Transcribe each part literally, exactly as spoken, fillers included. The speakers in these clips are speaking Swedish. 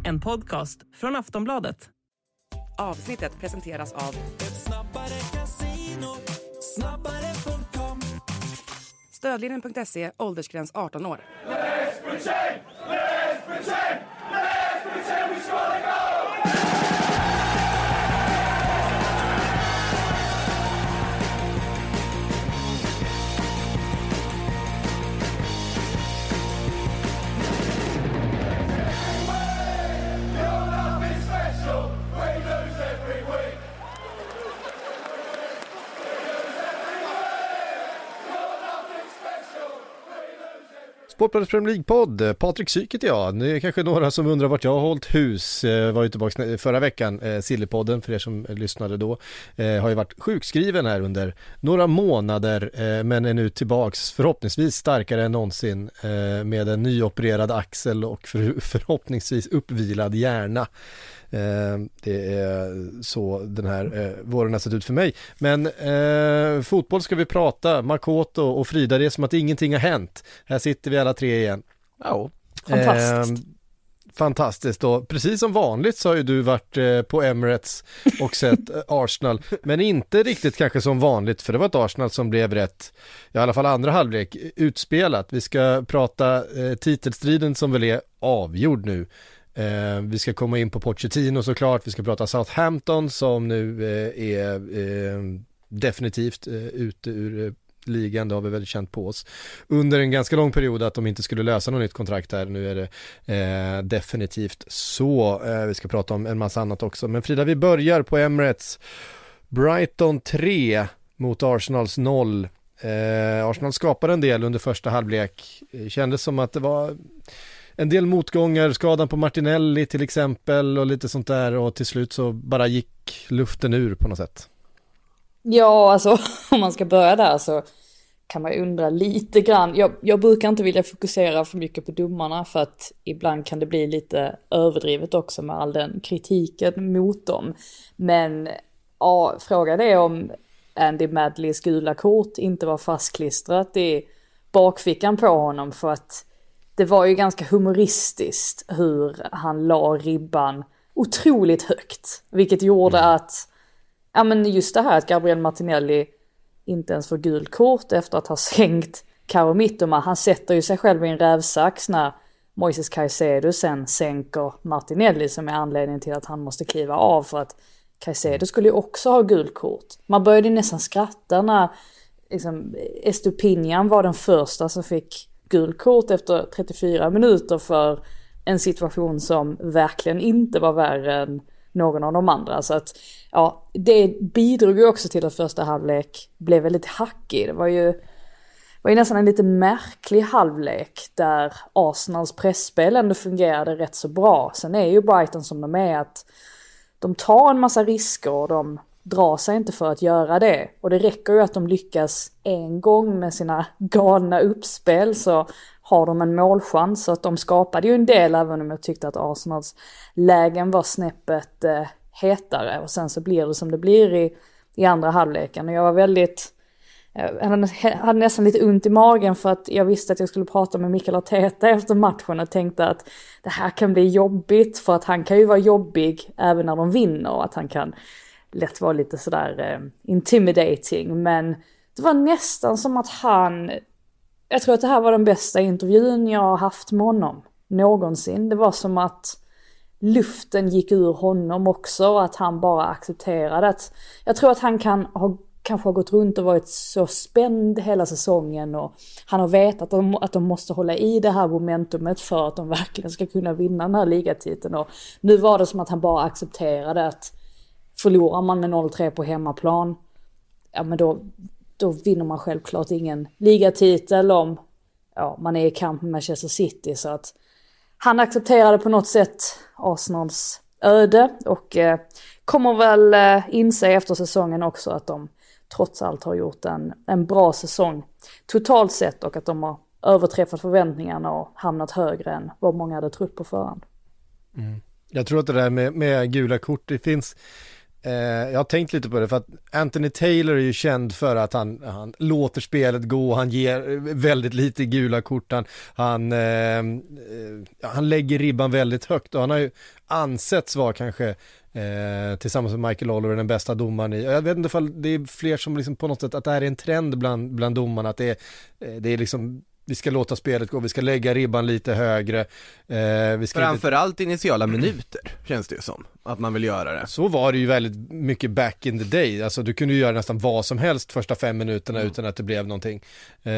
en podcast från Aftonbladet. Avsnittet presenteras av Ett snabbare casino, snabbare punkt com. Stödlinjen punkt se, åldersgräns arton år. Let's pretend! Let's pretend! Let's pretend we score the goal! Sportbladets Premier League-podd, Patrik Syk heter jag. Det är kanske några som undrar vart jag har hållit hus. Jag var ju tillbaka förra veckan, eh, Sillypodden för er som lyssnade då. Eh, har ju varit sjukskriven här under några månader, eh, men är nu tillbaks förhoppningsvis starkare än någonsin eh, med en nyopererad axel och för, förhoppningsvis uppvilad hjärna. Eh, det är så den här eh, våren har sett ut för mig. Men eh, fotboll ska vi prata. Makoto och Frida, det är som att ingenting har hänt. Här sitter vi alla tre igen. Ja, fantastiskt. Eh, fantastiskt och precis som vanligt så har ju du varit eh, på Emirates och sett eh, Arsenal, men inte riktigt kanske som vanligt, för det var ett Arsenal som blev rätt, i alla fall andra halvlek, utspelat. Vi ska prata eh, titelstriden som väl är avgjord nu. Eh, vi ska komma in på Pochettino såklart, vi ska prata Southampton som nu eh, är eh, definitivt eh, ute ur eh, ligan, det har vi väl känt på oss under en ganska lång period att de inte skulle lösa något nytt kontrakt där. Nu är det eh, definitivt så. Eh, vi ska prata om en massa annat också. Men Frida, vi börjar på Emirates. Brighton tre mot Arsenals noll. Eh, Arsenal skapade en del under första halvlek. Det kändes som att det var en del motgångar, skadan på Martinelli till exempel och lite sånt där, och till slut så bara gick luften ur på något sätt. Ja, alltså om man ska börja där så kan man ju undra lite grann. Jag, jag brukar inte vilja fokusera för mycket på domarna för att ibland kan det bli lite överdrivet också med all den kritiken mot dem. Men ja, frågan är om Andy Madleys gula kort inte var fastklistrat i bakfickan på honom, för att det var ju ganska humoristiskt hur han la ribban otroligt högt. Vilket gjorde att, ja men just det här att Gabriel Martinelli inte ens får gult kort efter att ha sänkt Karo Mittoma. Han sätter ju sig själv i en rävsax när Moises Caicedo sen sänker Martinelli, som är anledningen till att han måste kliva av, för att Caicedo skulle ju också ha gult kort. Man började nästan skratta när liksom, Estupinian var den första som fick gult kort efter trettiofyra minuter för en situation som verkligen inte var värre än någon av de andra. Så att ja, det bidrog ju också till att första halvlek blev väldigt hackig. Det var ju, var ju nästan en lite märklig halvlek där Arsenals pressspel ändå fungerade rätt så bra. Sen är ju Brighton som de är, att de tar en massa risker och de drar sig inte för att göra det. Och det räcker ju att de lyckas en gång med sina galna uppspel så har de en målchans. Så att de skapade ju en del, även om jag tyckte att Arsenals lägen var snäppet eh, hetare. Och sen så blir det som det blir i, i andra halvleken. Och jag var väldigt, jag hade nästan lite ont i magen för att jag visste att jag skulle prata med Mikel Arteta efter matchen och tänkte att det här kan bli jobbigt, för att han kan ju vara jobbig även när de vinner, och att han kan lätt vara lite sådär eh, intimidating. Men det var nästan som att han, jag tror att det här var den bästa intervjun jag har haft med honom någonsin. Det var som att luften gick ur honom också, och att han bara accepterade att, jag tror att han kan ha kanske har gått runt och varit så spänd hela säsongen, och han har vetat att de, att de måste hålla i det här momentumet för att de verkligen ska kunna vinna den här ligatiteln. Och nu var det som att han bara accepterade att förlorar man med noll tre på hemmaplan, ja men då, då vinner man självklart ingen ligatitel om ja, man är i kamp med Manchester City. Så att han accepterade på något sätt Arsenals öde, och eh, kommer väl eh, inse efter säsongen också att de trots allt har gjort en, en bra säsong totalt sett, och att de har överträffat förväntningarna och hamnat högre än vad många hade trott på förhand. Mm. Jag tror att det där med, med gula kort, det finns Eh, jag har tänkt lite på det, för att Anthony Taylor är ju känd för att han, han låter spelet gå, han ger väldigt lite gula kort, han, han, eh, han lägger ribban väldigt högt, och han har ju ansetts vara kanske eh, tillsammans med Michael Oliver den bästa domaren i, jag vet inte ifall det är fler som liksom på något sätt, att det här är en trend bland, bland domarna, att det är, det är liksom, vi ska låta spelet gå, vi ska lägga ribban lite högre. Eh, vi ska Framförallt inte... initiala minuter, känns det ju som. Att man vill göra det. Så var det ju väldigt mycket back in the day. Alltså du kunde ju göra nästan vad som helst första fem minuterna mm. utan att det blev någonting. Eh,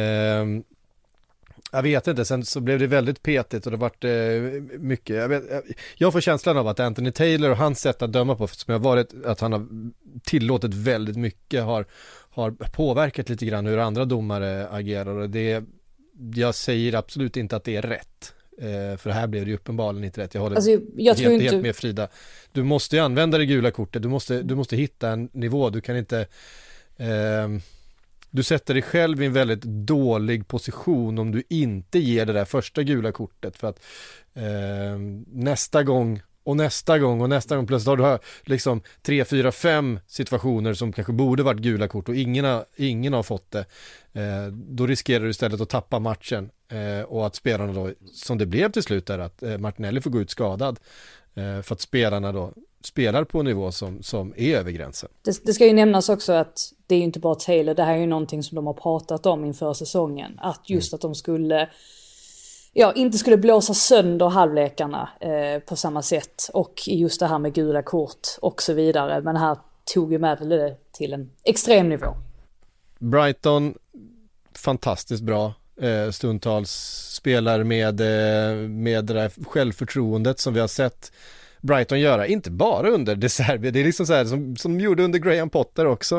jag vet inte, sen så blev det väldigt petigt och det vart eh, mycket. Jag, vet, jag, jag får känslan av att Anthony Taylor och hans sätt att döma på, som har varit att han har tillåtit väldigt mycket, har, har påverkat lite grann hur andra domare agerar, och det jag säger absolut inte att det är rätt. Eh, för här blev det ju uppenbarligen inte rätt. Jag håller alltså, jag helt, tror inte... helt med Frida. Du måste ju använda det gula kortet. Du måste, du måste hitta en nivå. Du kan inte... Eh, du sätter dig själv i en väldigt dålig position om du inte ger det där första gula kortet. För att eh, nästa gång och nästa gång och nästa gång plötsligt har du liksom tre, fyra, fem situationer som kanske borde varit gula kort och ingen har, ingen har fått det. Eh, då riskerar du istället att tappa matchen eh, och att spelarna då, som det blev till slut, är att eh, Martinelli får gå ut skadad eh, för att spelarna då spelar på en nivå som, som är över gränsen. Det, det ska ju nämnas också att det är ju inte bara Taylor, det här är ju någonting som de har pratat om inför säsongen, att just mm. att de skulle ja, inte skulle blåsa sönder halvlekarna eh, på samma sätt, och just det här med gula kort och så vidare, men här tog ju med det till en extrem nivå. Brighton, fantastiskt bra eh, stundtals, spelar med, eh, med det där självförtroendet som vi har sett Brighton göra, inte bara under De Zerbi, det är liksom så här som, som de gjorde under Graham Potter också.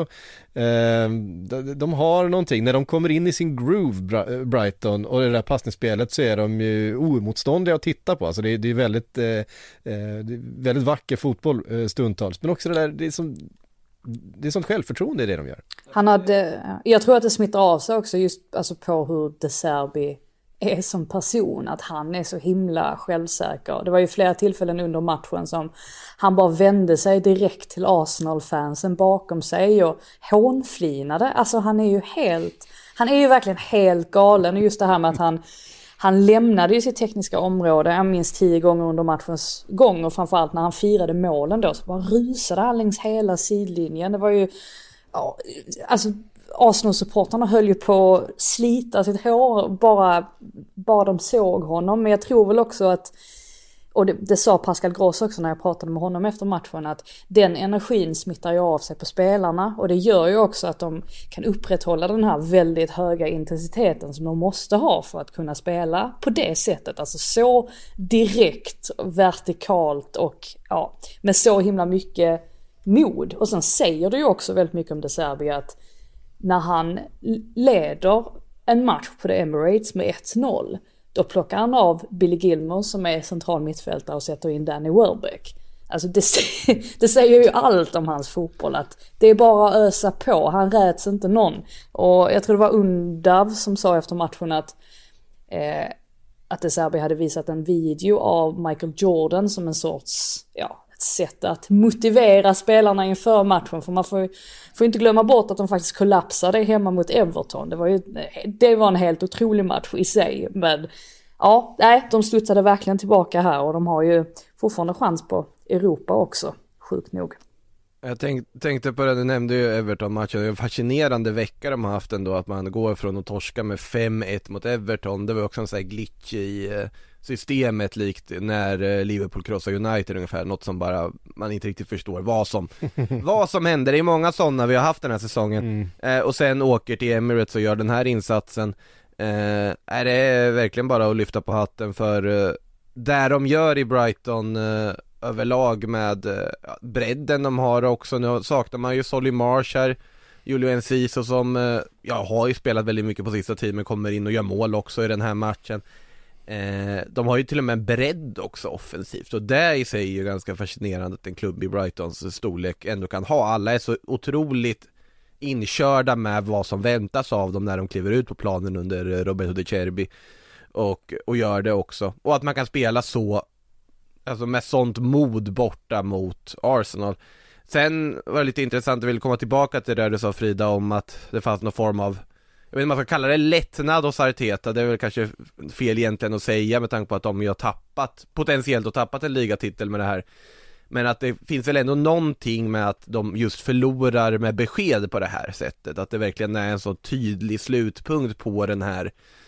Eh, de, de har någonting, när de kommer in i sin groove, Brighton, och det där passningsspelet, så är de ju oemotståndliga att titta på. Alltså det, det är väldigt eh, det är väldigt vacker fotboll eh, stundtals, men också det där, det är som det är sånt självförtroende i det de gör. Han hade, jag tror att det smittar av sig också just alltså på hur De Zerbi är som person, att han är så himla självsäker. Det var ju flera tillfällen under matchen som han bara vände sig direkt till Arsenal-fansen bakom sig och hånflinade. Alltså han är ju helt, han är ju verkligen helt galen, och just det här med att han han lämnade ju sitt tekniska område, jag minns tio gånger under matchens gång, och framförallt när han firade målen då så bara rusade han längs hela sidlinjen. Det var ju, ja, alltså Arsenal-supportarna höll ju på att slita sitt hår bara, bara de såg honom. Men jag tror väl också att, och det, det sa Pascal Gross också när jag pratade med honom efter matchen, att den energin smittar ju av sig på spelarna, och det gör ju också att de kan upprätthålla den här väldigt höga intensiteten som de måste ha för att kunna spela på det sättet, alltså så direkt, vertikalt och ja, med så himla mycket mod. Och sen säger det ju också väldigt mycket om De Zerbi att när han leder en match på The Emirates med ett noll, då plockar han av Billy Gilmour som är central mittfältare och sätter in Danny Welbeck. Alltså det, det säger ju allt om hans fotboll, att det är bara att ösa på, han räds inte någon. Och jag tror det var Undav som sa efter matchen att eh, att De Zerbi hade visat en video av Michael Jordan som en sorts, ja, sätt att motivera spelarna inför matchen, för man får, får inte glömma bort att de faktiskt kollapsade hemma mot Everton. Det var ju, det var en helt otrolig match i sig, men ja, nej, de studsade verkligen tillbaka här, och de har ju fortfarande chans på Europa också, sjukt nog. Jag tänk, tänkte på det, du nämnde ju Everton-matchen, det är en fascinerande vecka de har haft ändå, att man går från att torska med fem ett mot Everton. Det var också en sån här glitch i systemet, likt när Liverpool krossar United ungefär, något som bara man inte riktigt förstår vad som vad som händer. Det är många sådana vi har haft den här säsongen. Mm. Eh, och sen åker till Emirates och gör den här insatsen. Eh, är det verkligen bara att lyfta på hatten för eh, där de gör i Brighton eh, överlag med eh, bredden de har också. Nu saknar man ju Solly Marsh här, Julio Enciso som eh, ja, har ju spelat väldigt mycket på sista tiden, men kommer in och gör mål också i den här matchen. Eh, de har ju till och med en bredd också offensivt, och det i sig är ju ganska fascinerande att en klubb i Brightons storlek ändå kan ha. Alla är så otroligt inkörda med vad som väntas av dem när de kliver ut på planen under Roberto De Zerbi, och, och gör det också. Och att man kan spela så, alltså med sånt mod borta mot Arsenal. Sen var det lite intressant, jag vill komma tillbaka till det du sa Frida om att det fanns någon form av, jag vet inte om man ska kalla det lättnad hos Arteta, det är väl kanske fel egentligen att säga med tanke på att de ju har tappat, potentiellt har tappat en ligatitel med det här. Men att det finns väl ändå någonting med att de just förlorar med besked på det här sättet. Att det verkligen är en så tydlig slutpunkt på den här,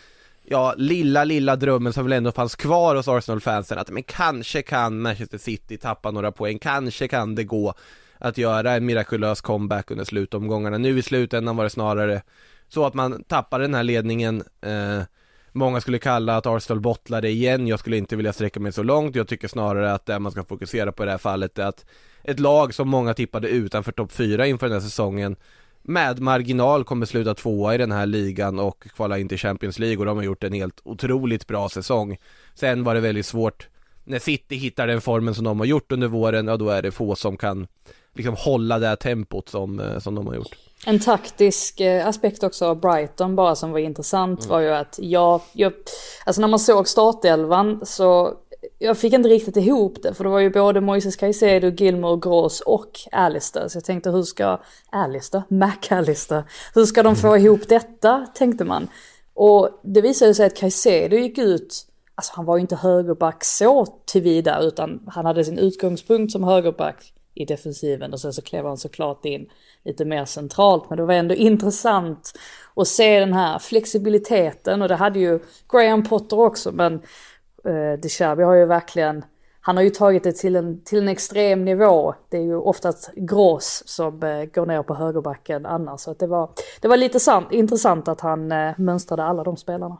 ja, lilla, lilla drömmen som väl ändå fanns kvar hos Arsenal-fansen. Att men kanske kan Manchester City tappa några poäng, kanske kan det gå att göra en mirakulös comeback under slutomgångarna. Nu i slutändan var det snarare så att man tappar den här ledningen. Eh, många skulle kalla att Arsenal bottlar det igen. Jag skulle inte vilja sträcka mig så långt. Jag tycker snarare att det man ska fokusera på i det här fallet är att ett lag som många tippade utanför topp fyra inför den här säsongen med marginal kommer sluta tvåa i den här ligan och kvala in till Champions League, och de har gjort en helt otroligt bra säsong. Sen var det väldigt svårt när City hittar den formen som de har gjort under våren, ja då är det få som kan liksom hålla det här tempot som, som de har gjort. En taktisk aspekt också av Brighton bara som var intressant mm. var ju att jag, jag, alltså när man såg startelvan så jag fick inte riktigt ihop det, för det var ju både Moises Caicedo, Gilmour, Gross och Alistair. Så jag tänkte, hur ska Alistair, McAllister, hur ska de få ihop detta, tänkte man. Och det visade sig att Caicedo gick ut, alltså han var ju inte högerback så tillvida, utan han hade sin utgångspunkt som högerback i defensiven, och sen så klev han såklart in lite mer centralt. Men det var ändå intressant att se den här flexibiliteten, och det hade ju Graham Potter också, men Uh, De Cherby har ju verkligen, han har ju tagit det till en, till en extrem nivå. Det är ju oftast Gross som uh, går ner på högerbacken annars. Så att det var, det var lite sant, intressant att han uh, mönstrade alla de spelarna.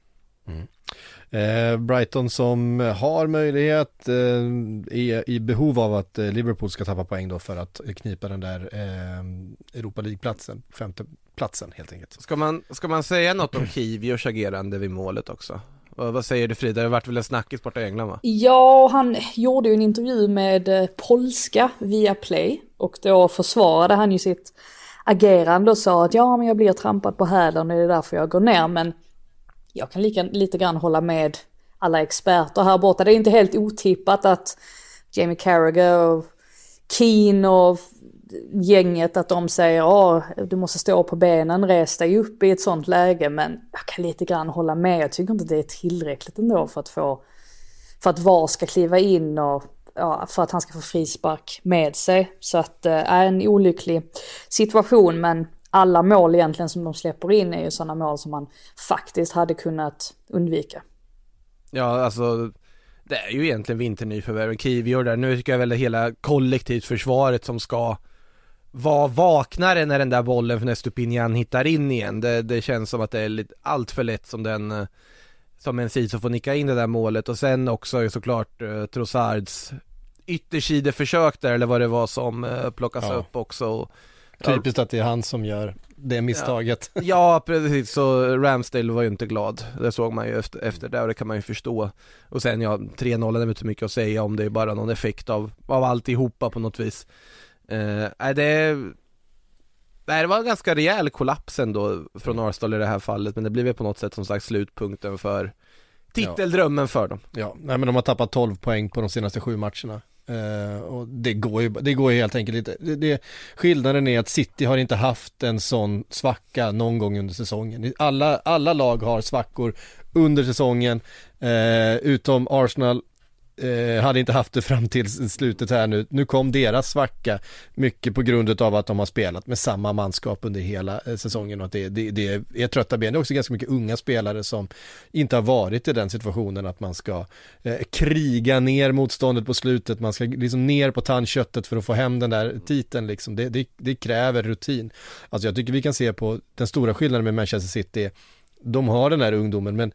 Mm. Eh, Brighton som har möjlighet eh, är i behov av att eh, Liverpool ska tappa poäng då för att knipa den där eh, Europa League-platsen, femte platsen helt enkelt. Ska man, ska man säga något om Kiviors agerande vid målet också? Vad säger du Frida? Det har varit väl en snackis borta i England, va? Ja, han gjorde ju en intervju med polska via Play, och då försvarade han ju sitt agerande och sa att ja, men jag blir trampad på hälen och det är därför jag går ner. Men jag kan lika, lite grann hålla med alla experter här borta. Det är inte helt otippat att Jamie Carragher och Keane och gänget, att de säger åh, du måste stå på benen, res dig upp i ett sånt läge. Men jag kan lite grann hålla med. Jag tycker inte det är tillräckligt ändå för att få, för att V A R ska kliva in och ja, för att han ska få frispark med sig. Så att det är en olycklig situation, men alla mål egentligen som de släpper in är ju sådana mål som man faktiskt hade kunnat undvika. Ja, alltså det är ju egentligen vinternyförvärv. Kivior där, nu tycker jag väl hela kollektivt försvaret som ska vara vaknare när den där bollen för när Stupinian hittar in igen. Det, det känns som att det är lite allt för lätt som den som en sid som får nicka in det där målet. Och sen också är såklart uh, Trossards yttersideförsök där, eller vad det var som uh, plockas ja. upp också. Typiskt att det är han som gör det misstaget. Ja, ja, precis. Så Ramsdale var ju inte glad. Det såg man ju efter, efter det, och det kan man ju förstå. Och sen ja, tre noll är inte mycket att säga om, det är bara någon effekt av, av alltihopa på något vis. Uh, det, det var en ganska rejäl kollaps ändå från Arsenal i det här fallet, men det blev på något sätt som sagt slutpunkten för titeldrömmen ja. för dem. Ja, nej, men de har tappat tolv poäng på de senaste sju matcherna. Uh, och det går ju det går ju helt enkelt inte. Det, det, skillnaden är att City har inte haft en sån svacka någon gång under säsongen. Alla, alla lag har svackor under säsongen, uh, utom Arsenal uh, hade inte haft det fram till slutet här nu. Nu kom deras svacka mycket på grund av att de har spelat med samma manskap under hela uh, säsongen, och att det, det, det är trötta ben. Det är också ganska mycket unga spelare som inte har varit i den situationen att man ska uh, kriga ner motståndet på slutet. Man ska liksom ner på tandköttet för att få hem den där titeln liksom. Det, det, det kräver rutin. Alltså jag tycker vi kan se på den stora skillnaden med Manchester City. De har den här ungdomen, men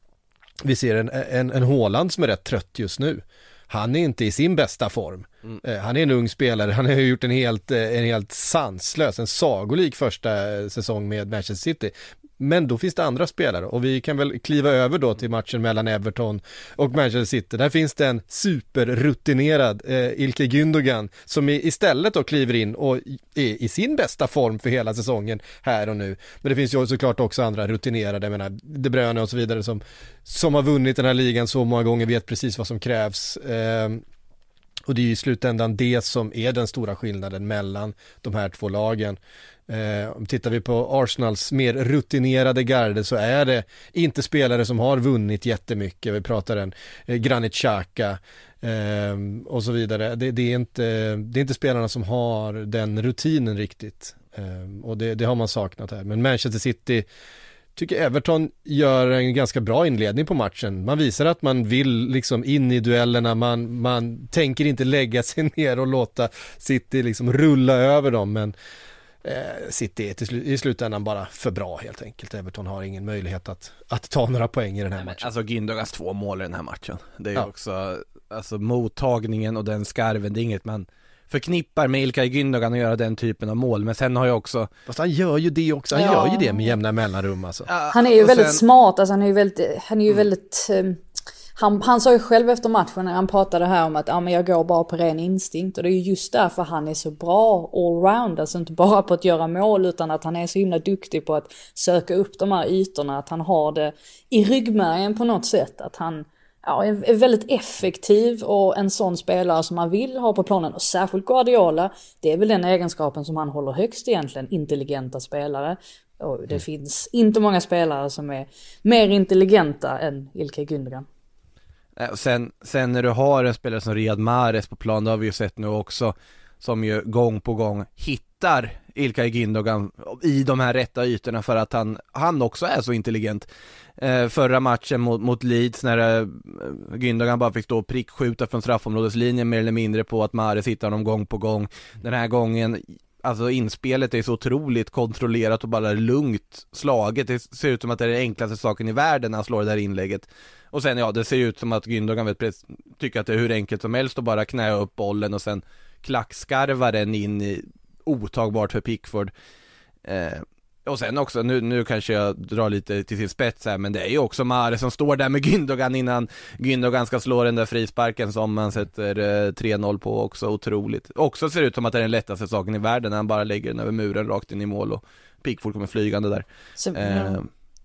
vi ser en, en, en Haaland som är rätt trött just nu. Han är inte i sin bästa form. Mm. Eh, han är en ung spelare. Han har gjort en helt, en helt sanslös, en sagolik första säsong med Manchester City. Men då finns det andra spelare, och vi kan väl kliva över då till matchen mellan Everton och Manchester City. Där finns det en superrutinerad eh, Ilkay Gündogan som istället då kliver in och är i sin bästa form för hela säsongen här och nu. Men det finns ju såklart också andra rutinerade, jag menar De Bruyne och så vidare, som, som har vunnit den här ligan så många gånger, vet precis vad som krävs. Eh, Och det är ju i slutändan det som är den stora skillnaden mellan de här två lagen. Eh, om tittar vi på Arsenals mer rutinerade garde så är det inte spelare som har vunnit jättemycket. Vi pratar en eh, Granit Xhaka eh, och så vidare. Det, det, är inte, det är inte spelarna som har den rutinen riktigt. Eh, och det, det har man saknat här. Men Manchester City tycker Everton gör en ganska bra inledning på matchen. Man visar att man vill liksom in i duellerna. Man, man tänker inte lägga sig ner och låta City liksom rulla över dem. Men eh, City är till sl- i slutändan bara för bra helt enkelt. Everton har ingen möjlighet att, att ta några poäng i den här Nej, matchen. men, alltså Gündogans två mål i den här matchen. Det är Ja. också, alltså mottagningen och den skarven, det är inget man förknippar med Ilkay Gündogan att göra den typen av mål. Men sen har jag också... Fast han gör ju det också. Han Ja. gör ju det med jämna mellanrum alltså. Han är ju och väldigt sen- smart, alltså han är ju väldigt, han är ju väldigt um, han, han sa ju själv efter matchen när han pratade här om att ja, men jag går bara på ren instinkt, och det är ju just därför han är så bra allround, alltså inte bara på att göra mål utan att han är så himla duktig på att söka upp de här ytorna, att han har det i ryggmärgen på något sätt, att han ja, är väldigt effektiv och en sån spelare som man vill ha på planen, och särskilt Guardiola, det är väl den egenskapen som han håller högst egentligen, intelligenta spelare. Och det mm. finns inte många spelare som är mer intelligenta än Ilkay Gündogan. Sen, sen när du har en spelare som Riyad Mahrez på plan, det har vi ju sett nu också, som ju gång på gång hittar Ilkay Gündogan i de här rätta ytorna för att han, han också är så intelligent. Eh, förra matchen mot, mot Leeds när eh, Gündogan bara fick stå och prickskjuta från straffområdeslinjen mer eller mindre på att Mahrez hittar honom gång på gång. Den här gången, alltså inspelet är så otroligt kontrollerat och bara lugnt slaget. Det ser ut som att det är den enklaste saken i världen när han slår det där inlägget. Och sen ja, det ser ut som att Gündogan vet, tycker att det är hur enkelt som helst att bara knäa upp bollen och sen klackskarva den in i otagbart för Pickford. Eh, och sen också, nu, nu kanske jag drar lite till sin spets här, men det är ju också Mahrez som står där med Gündogan innan Gündogan ska slå den där frisparken som man sätter eh, tre noll på, också otroligt. Också ser ut som att det är den lättaste saken i världen när han bara lägger den över muren rakt in i mål och Pickford kommer flygande där. Så, Eh,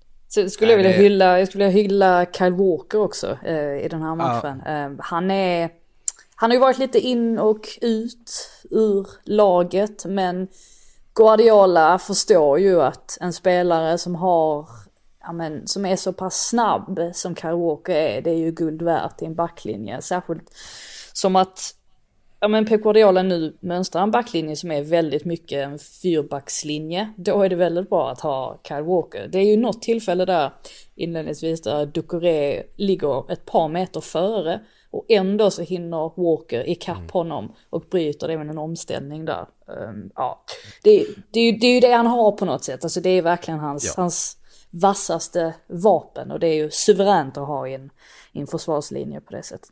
Så skulle jag vilja det- hylla, jag skulle vilja hylla Kyle Walker också eh, i den här matchen. Eh, han är, han har ju varit lite in och ut ur laget, men Guardiola förstår ju att en spelare som har, ja men, som är så pass snabb som Kyle Walker är, det är ju guld värt i en backlinje. Särskilt som att ja, men Pep Guardiola nu mönstrar en backlinje som är väldigt mycket en fyrbackslinje. Då är det väldigt bra att ha Kyle Walker. Det är ju något tillfälle där inledningsvis där Doucouré ligger ett par meter före och ändå så hinner Walker ikapp mm. honom och bryter det med en omställning där. Um, ja. det, det, är ju, det är ju det han har på något sätt. Alltså det är verkligen hans, ja. hans vassaste vapen, och det är ju suveränt att ha i en, i en försvarslinje på det sättet.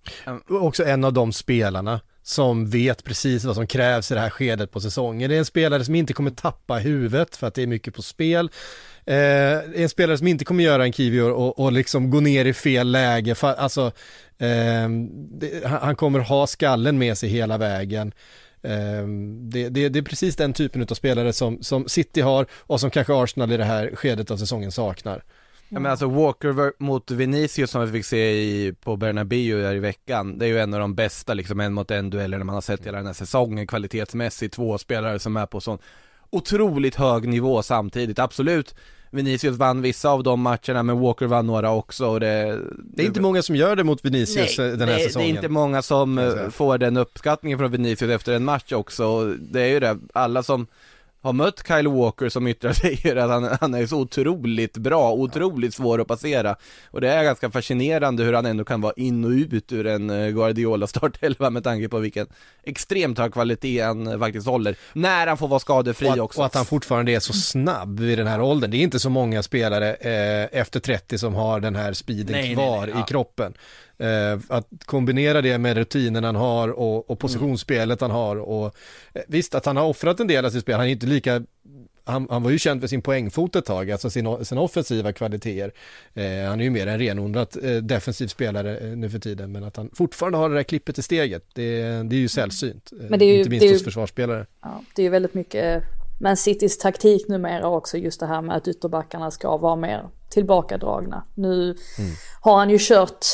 Också en av de spelarna som vet precis vad som krävs i det här skedet på säsongen. Det är en spelare som inte kommer tappa huvudet för att det är mycket på spel. Eh, en spelare som inte kommer göra en Kivior och, och liksom gå ner i fel läge. För, alltså, eh, det, han kommer ha skallen med sig hela vägen. Eh, det, det, det är precis den typen av spelare som, som City har och som kanske Arsenal i det här skedet av säsongen saknar. Ja, men alltså Walker mot Vinicius som vi fick se i, på Bernabéu här i veckan, det är ju en av de bästa liksom en mot en dueller man har sett hela den här säsongen kvalitetsmässigt. Två spelare som är på sån otroligt hög nivå samtidigt. Absolut, Vinicius vann vissa av de matcherna, men Walker vann några också. Och det, det är inte många som gör det mot Vinicius nej, den här det, säsongen. Det är inte många som får den uppskattningen från Vinicius efter en match också. Det är ju det, alla som har mött Kyle Walker som yttrar sig att han, han är så otroligt bra, otroligt svår att passera. Och det är ganska fascinerande hur han ändå kan vara in och ut ur en Guardiola startelva med tanke på vilken extremt hög kvalitet han faktiskt håller. När han får vara skadefri och att, också. Och att han fortfarande är så snabb vid den här åldern. Det är inte så många spelare eh, efter trettio som har den här speeden nej, kvar nej, nej, ja. i kroppen. Uh, att kombinera det med rutinen han har och, och positionsspelet mm. han har och uh, visst att han har offrat en del av sitt spel, han är inte lika han, han var ju känd för sin poängfot ett tag, alltså sin, sina offensiva kvaliteter. Uh, han är ju mer en renodlat uh, defensiv spelare uh, nu för tiden, men att han fortfarande har det där klippet i steget, det, det är ju sällsynt, men det är ju, inte minst det är ju, hos försvarsspelare. Ja, det är ju väldigt mycket Man Citys taktik numera också, just det här med att ytterbackarna ska vara mer tillbakadragna. Nu mm. har han ju kört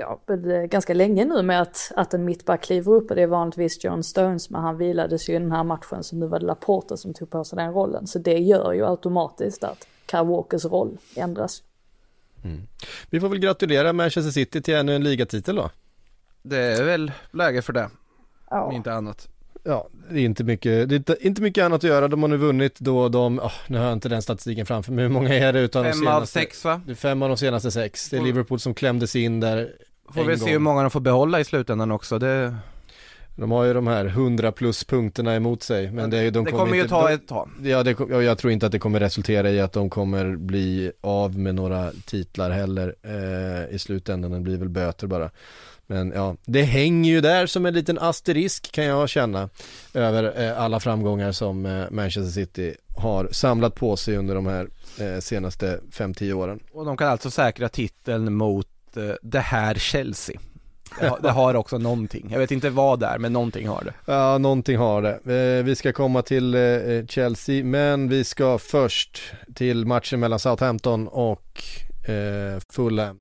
ja, ganska länge nu med att, att en mittback kliver upp, och det är vanligtvis John Stones, men han vilades ju i den här matchen, så nu var det Laporta som tog på sig den rollen. Så det gör ju automatiskt att Kyle Walkers roll ändras. Mm. Vi får väl gratulera Manchester City till ännu en ligatitel då. Det är väl läge för det, Ja. om inte annat. Ja, det är inte mycket, det är inte, inte mycket annat att göra. De har nu vunnit då de, oh, nu har jag inte den statistiken framför mig, hur många är det utan Fem de senaste, av sex va? Det är fem av de senaste sex. Det är Liverpool som klämdes in där. Får vi se hur många de får behålla i slutändan också. Det... De har ju de här hundra plus punkterna emot sig, men det är ju de det kommer, kommer ju inte, ta de, ett tag. Ja, det, jag tror inte att det kommer resultera i att de kommer bli av med några titlar heller eh, i slutändan. Det blir väl böter bara. Men ja, det hänger ju där som en liten asterisk, kan jag känna, över eh, alla framgångar som eh, Manchester City har samlat på sig under de här eh, senaste fem till tio åren. Och de kan alltså säkra titeln mot eh, det här Chelsea. Det har, det har också någonting. Jag vet inte vad det är, men någonting har det. Ja, någonting har det. Eh, vi ska komma till eh, Chelsea, men vi ska först till matchen mellan Southampton och eh, Fulham.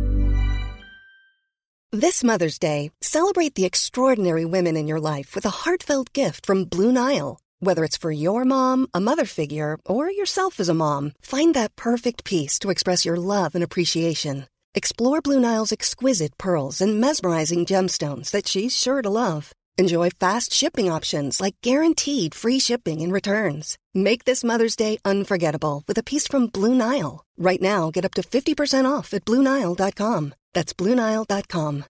This Mother's Day, celebrate the extraordinary women in your life with a heartfelt gift from Blue Nile. Whether it's for your mom, a mother figure, or yourself as a mom, find that perfect piece to express your love and appreciation. Explore Blue Nile's exquisite pearls and mesmerizing gemstones that she's sure to love. Enjoy fast shipping options like guaranteed free shipping and returns. Make this Mother's Day unforgettable with a piece from Blue Nile. Right now, get up to fifty percent off at blue nile dot com. That's blue nile dot com.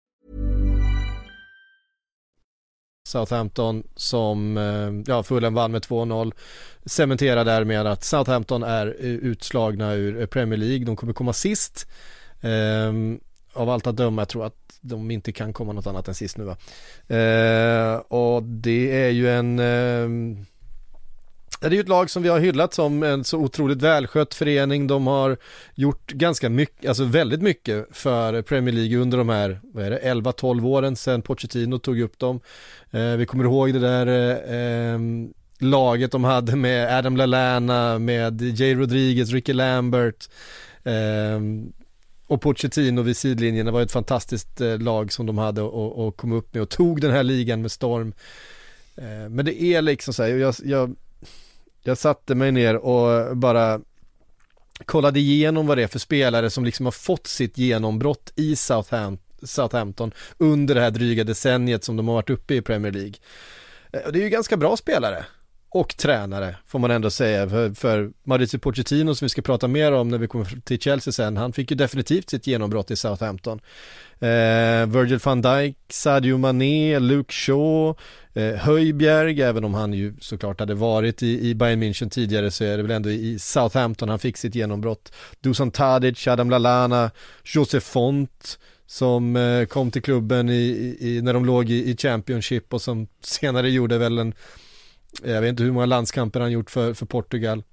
Southampton som, ja, Fulham vann med två noll, cementerar därmed att Southampton är utslagna ur Premier League. De kommer komma sist. Um, av allt att döma, jag tror att de inte kan komma något annat än sist nu va. Uh, och det är ju en uh, det är ju ett lag som vi har hyllat som en så otroligt välskött förening. De har gjort ganska mycket, alltså väldigt mycket för Premier League under de här, vad är det, elva tolv åren sedan Pochettino tog upp dem. Uh, vi kommer ihåg det där uh, um, laget de hade med Adam Lallana, med Jay Rodriguez, Ricky Lambert, uh, och Pochettino vid sidlinjen. Det var ett fantastiskt eh, lag som de hade och, och kom upp med och tog den här ligan med storm. Eh, men det är liksom så här, jag, jag, jag satte mig ner och bara kollade igenom vad det är för spelare som liksom har fått sitt genombrott i Southampton, Southampton under det här dryga decenniet som de har varit uppe i Premier League. Eh, och det är ju ganska bra spelare. Och tränare får man ändå säga, för, för Mauricio Pochettino som vi ska prata mer om när vi kommer till Chelsea sen, han fick ju definitivt sitt genombrott i Southampton. eh, Virgil van Dijk, Sadio Mané, Luke Shaw, eh, Højbjerg, även om han ju såklart hade varit i, i Bayern München tidigare, så är det väl ändå i Southampton han fick sitt genombrott. Dusan Tadic, Adam Lallana, Joseph Font som eh, kom till klubben i, i, när de låg i, i Championship och som senare gjorde väl en, jag vet inte hur många landskamper han gjort för, för Portugal.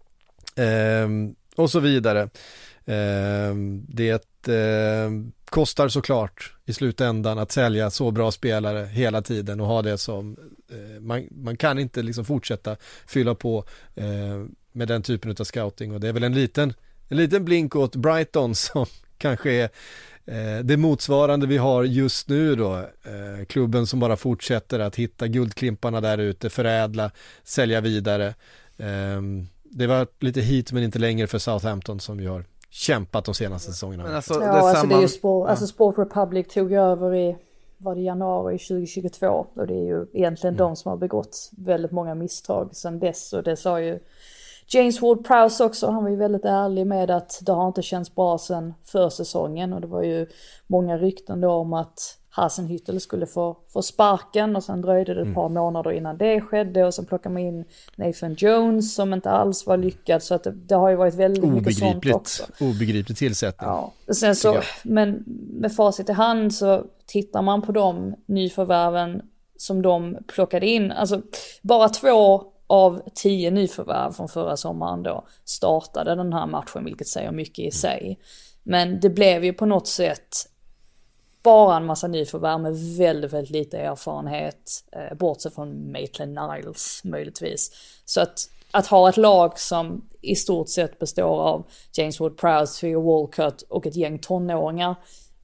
Ehm, och så vidare. Ehm, det eh, kostar såklart i slutändan att sälja så bra spelare hela tiden och ha det som, eh, man, man kan inte liksom fortsätta fylla på eh, med den typen av scouting, och det är väl en liten, en liten blink åt Brighton som kanske är Eh, det motsvarande vi har just nu då, eh, klubben som bara fortsätter att hitta guldklimparna där ute, förädla, sälja vidare. Eh, det var lite hit men inte längre för Southampton som ju har kämpat de senaste säsongerna. Men alltså, ja, det alltså samma... det är ju Sport, ja. alltså Sport Republic tog ju över i, var det januari tjugohundratjugotvå, och det är ju egentligen mm. de som har begått väldigt många misstag sedan dess, och det sa ju James Ward-Prowse också, han var ju väldigt ärlig med att det har inte känts bra sedan försäsongen, och det var ju många rykten då om att Hasenhüttl skulle få, få sparken, och sen dröjde det ett par mm. månader innan det skedde, och sen plockade man in Nathan Jones som inte alls var lyckad, så att det, det har ju varit väldigt mycket sånt också. Obegripligt tillsättning. Ja. Sen så, men med facit i hand så tittar man på de nyförvärven som de plockade in, alltså bara två av tio nyförvärv från förra sommaren då startade den här matchen, vilket säger mycket i sig. Men det blev ju på något sätt bara en massa nyförvärv med väldigt, väldigt lite erfarenhet, eh, bortsett från Maitland Niles möjligtvis. Så att, att ha ett lag som i stort sett består av James Ward-Prowse, Theo Walcott och ett gäng tonåringar,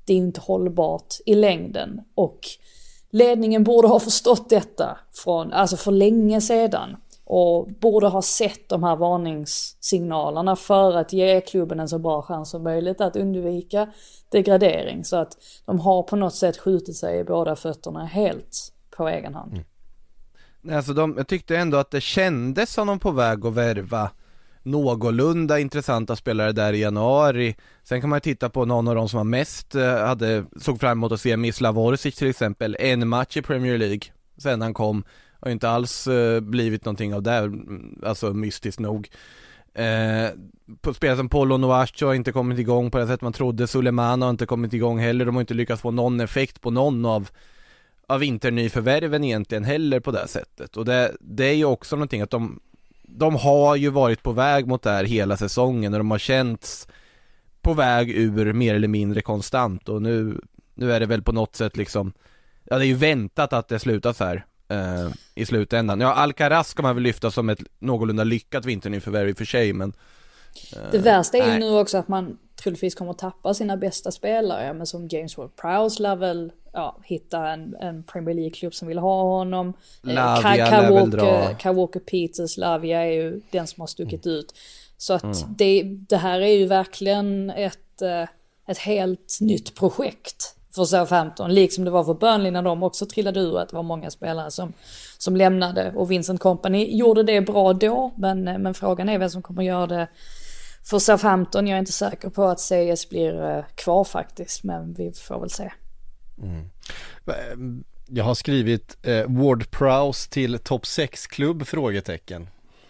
det är inte hållbart i längden. Och ledningen borde ha förstått detta från, alltså för länge sedan. Och borde ha sett de här varningssignalerna för att ge klubben en så bra chans som möjligt att undvika degradering. Så att de har på något sätt skjutit sig i båda fötterna helt på egen hand. Mm. Alltså de, jag tyckte ändå att det kändes som de på väg att värva någorlunda intressanta spelare där i januari. Sen kan man titta på någon av de som var mest hade, såg fram emot att se Mislav Orsic till exempel, en match i Premier League sen han kom, och inte alls uh, blivit någonting av det, alltså mystiskt nog. Eh, på spelare som Polo Noacho har inte kommit igång på det sätt man trodde. Suleiman har inte kommit igång heller. De har inte lyckats få någon effekt på någon av av internyförvärven egentligen heller på det sättet. Och det, det är ju också någonting att de de har ju varit på väg mot det här hela säsongen, och de har känts på väg ur mer eller mindre konstant, och nu, nu är det väl på något sätt liksom, ja, det är ju väntat att det slutar så här eh, i slutändan. Ja, Alcaraz ska man väl lyfta som ett någorlunda lyckat vinternyförvärv i och för sig, men eh, det värsta är ju nej. nu också att man troligtvis kommer att tappa sina bästa spelare, men som James Ward-Prowse lär väl ja, hitta en, en Premier League-klubb som vill ha honom. Lavia lär väl dra. Kyle Walker-Peters, Lavia är ju den som har stuckit mm. ut. Så att mm. det, det här är ju verkligen ett, ett helt nytt projekt för Southampton, liksom det var för Burnley när de också trillade ur, att det var många spelare som, som lämnade, och Vincent Kompany gjorde det bra då, men, men frågan är vem som kommer göra det för Southampton. Jag är inte säker på att C S blir kvar faktiskt, men vi får väl se. Mm. Jag har skrivit eh, Ward-Prowse till topp sex-klubb, frågetecken.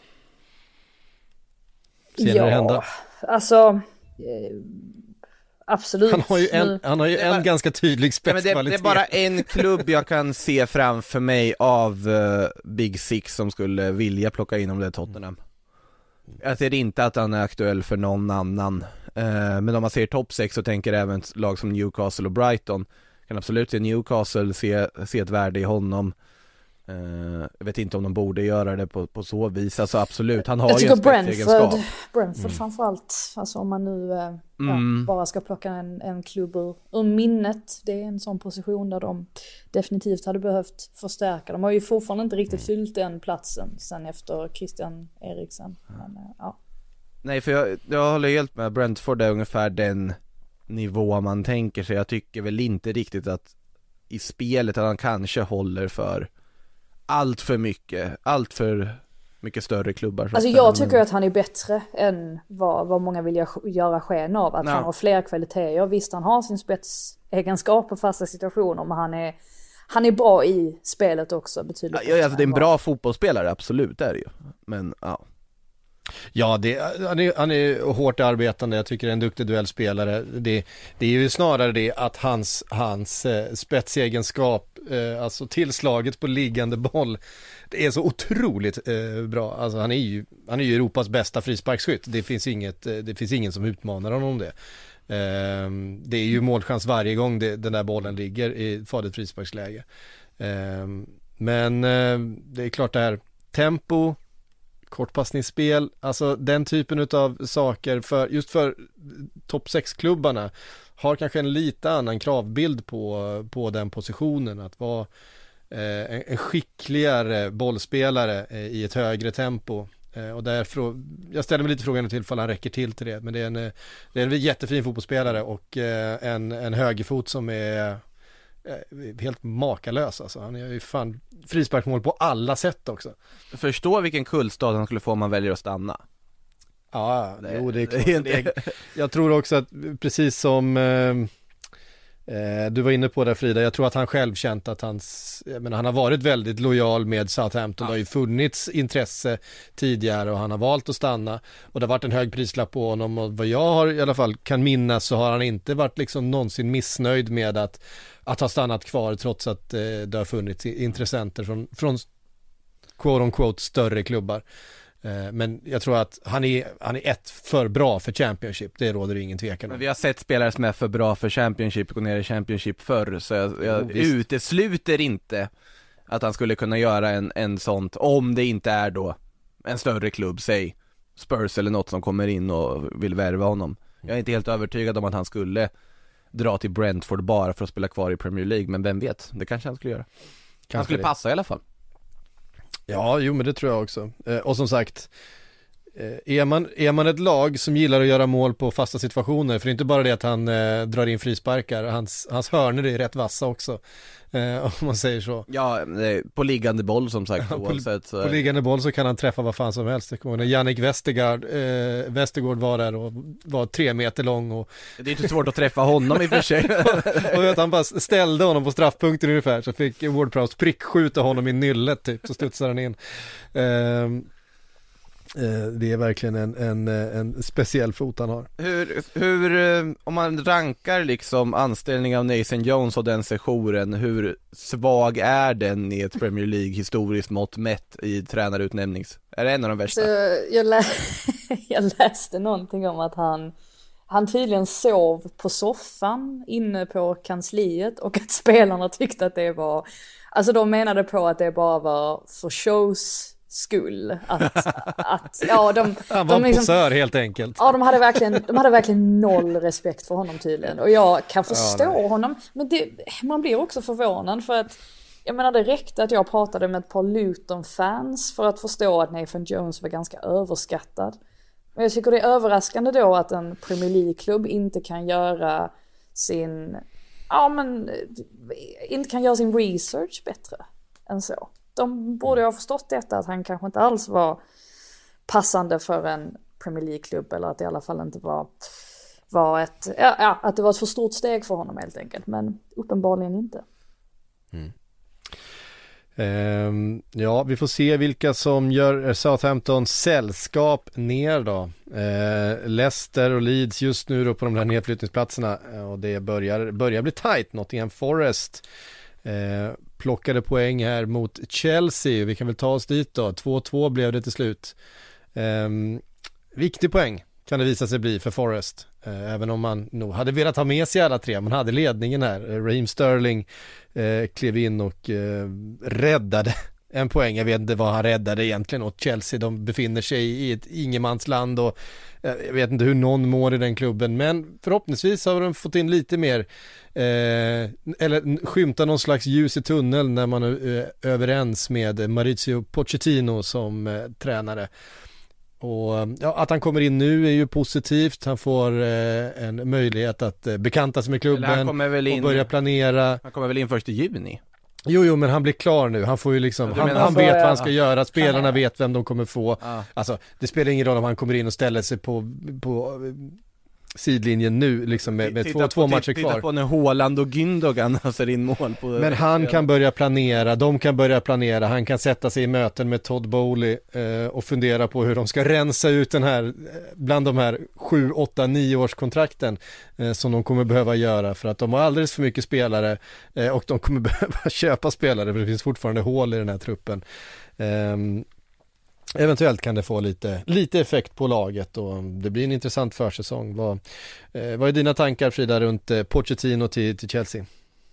Ser ja, det hända? Alltså eh, absolut. Han har ju en, han har ju en bara, ganska tydlig spetskvalitet. det, det är bara en klubb jag kan se framför mig av uh, Big Six som skulle vilja plocka in om det är Tottenham. Jag ser inte att han är aktuell för någon annan. Uh, men om man ser topp sex så tänker även lag som Newcastle och Brighton. Kan absolut se Newcastle, se, se ett värde i honom. Uh, jag vet inte om de borde göra det på, på så vis. Alltså absolut, han har jag ju en spetsegenskap. Brentford, Brentford mm. framförallt. Alltså om man nu uh, mm. ja, bara ska plocka en, en klubb ur, ur minnet. Det är en sån position där de definitivt hade behövt förstärka. De har ju fortfarande inte riktigt fyllt den platsen sen efter Christian Eriksen. Men, uh, ja. Nej, för jag, jag håller helt med. Brentford är ungefär den nivå man tänker sig. Jag tycker väl inte riktigt att i spelet att han kanske håller för allt för mycket, allt för mycket större klubbar. Alltså jag tycker att han är bättre än vad, vad många vill göra sken av. Att no. han har fler kvaliteter. Visst, han har sin spetsegenskap på fasta situationer, men han är, han är bra i spelet också. Betydligt ja, alltså det är en bra fotbollsspelare, absolut, det är det ju. Men ja. Ja, det, han, är, han är hårt arbetande. Jag tycker det är en duktig duellspelare. Det, det är ju snarare det att hans, hans eh, spetsegenskap, eh, alltså tillslaget på liggande boll, det är så otroligt eh, bra. Alltså han är ju, han är ju Europas bästa frisparksskytt. Det finns inget, det finns ingen som utmanar honom om det. Eh, det är ju målchans varje gång det, den där bollen ligger i farligt frisparksläge. Eh, men eh, det är klart det här tempo, kortpassningsspel, alltså den typen av saker för, just för topp sex-klubbarna har kanske en lite annan kravbild på, på den positionen, att vara eh, en, en skickligare bollspelare eh, i ett högre tempo. Eh, och därför, jag ställer mig lite frågan till ifall han räcker till till det, men det är en, det är en jättefin fotbollsspelare och eh, en, en högerfot som är helt makalös alltså. Han är ju fan frisparksmål på alla sätt också. Förstå vilken kullstad han skulle få om man väljer att stanna. Ja, det, jo, det är klart. Det är, jag tror också att precis som eh, du var inne på där, Frida, jag tror att han själv känt att hans, jag menar, han har varit väldigt lojal med Southampton. Ja. Det har ju funnits intresse tidigare och han har valt att stanna, och det har varit en hög prislapp på honom, och vad jag har i alla fall kan minnas så har han inte varit liksom någonsin missnöjd med att att ha stannat kvar, trots att eh, det har funnits intressenter från, från quote on quote större klubbar. Eh, men jag tror att han är, han är ett för bra för Championship, det råder ingen tvekan om. Men vi har sett spelare som är för bra för Championship gå ner i Championship förr, så jag, jag oh, utesluter inte att han skulle kunna göra en, en sånt, om det inte är då en större klubb, säg Spurs eller något som kommer in och vill värva honom. Jag är inte helt övertygad om att han skulle dra till Brentford bara för att spela kvar i Premier League, men vem vet, det kanske han skulle göra. Kanske han skulle det. Passa i alla fall. Ja, jo men det tror jag också. Eh, och som sagt, eh, är, man, är man ett lag som gillar att göra mål på fasta situationer, för det är inte bara det att han eh, drar in frisparkar, hans, hans hörner är rätt vassa också, eh, om man säger så. Ja, på liggande boll som sagt. Oavsett, på, på liggande boll så kan han träffa vad fan som helst. När Jannik Vestergaard, eh, Vestergaard var där och var tre meter lång. Och det är inte svårt att träffa honom i och för sig. och, och vet, han bara ställde honom på straffpunkten ungefär, så fick Ward-Prowse prickskjuta honom i nyllet typ, så studsade han in. Eh, Det är verkligen en, en, en speciell fot han har. Hur, hur, om man rankar liksom anställning av Nathan Jones och den sessionen, hur svag är den i ett Premier League historiskt mått mätt i tränarutnämnings? Är det en av de värsta? Så jag, lä- jag läste någonting om att han, han tydligen sov på soffan inne på kansliet och att spelarna tyckte att det var, alltså de menade på att det bara var för shows skull att, att ja de han var de liksom, posör helt enkelt. Ja, de hade verkligen de hade verkligen noll respekt för honom tydligen, och jag kan förstå ja, honom, men det, man blir också förvånad för att jag menar det räckte att jag pratade med ett par Luton-fans för att förstå att Nathan Jones var ganska överskattad. Men jag tycker det är överraskande då att en Premier League-klubb inte kan göra sin ja men inte kan göra sin research bättre än så. De borde ha förstått detta, att han kanske inte alls var passande för en Premier League-klubb, eller att det i alla fall inte var, var ett, ja, ja, att det var ett för stort steg för honom helt enkelt, men uppenbarligen inte. Mm. Um, ja, vi får se vilka som gör Southampton sällskap ner då. Uh, Leicester och Leeds just nu då på de där nedflyttningsplatserna, och det börjar, börjar bli tight. Nottingham Forest uh, plockade poäng här mot Chelsea. Vi kan väl ta oss dit då. två två blev det till slut. Um, viktig poäng kan det visa sig bli för Forest. Uh, även om man nog hade velat ha med sig alla tre. Man hade ledningen här. Uh, Raheem Sterling uh, klev in och uh, räddade en poäng. Jag vet inte vad han räddade egentligen åt Chelsea. De befinner sig i ett ingenmansland och uh, jag vet inte hur någon mår i den klubben. Men förhoppningsvis har de fått in lite mer Eh, eller skymta någon slags ljus i tunneln när man är eh, överens med Mauricio Pochettino som eh, tränare. Och ja, att han kommer in nu är ju positivt. Han får eh, en möjlighet att eh, bekanta sig med klubben och börja planera. Han kommer väl in först i juni? Jo, jo, men han blir klar nu. Han får ju liksom, han, han vet vad han ska göra. Spelarna vet vem de kommer få. Ja. Alltså, det spelar ingen roll om han kommer in och ställer sig på, på sidlinjen nu liksom med, med två, två matcher kvar. Titta på när Haaland och Gündogan ser in mål på. Men han kan börja planera, de kan börja planera, han kan sätta sig i möten med Todd Bowley eh, och fundera på hur de ska rensa ut den här, bland de här sju, åtta, nio års kontrakten eh, som de kommer behöva göra, för att de har alldeles för mycket spelare eh, och de kommer behöva köpa spelare, för det finns fortfarande hål i den här truppen. Eh, Eventuellt kan det få lite, lite effekt på laget och det blir en intressant försäsong. Vad, eh, vad är dina tankar, Frida, runt eh, Pochettino till, till Chelsea?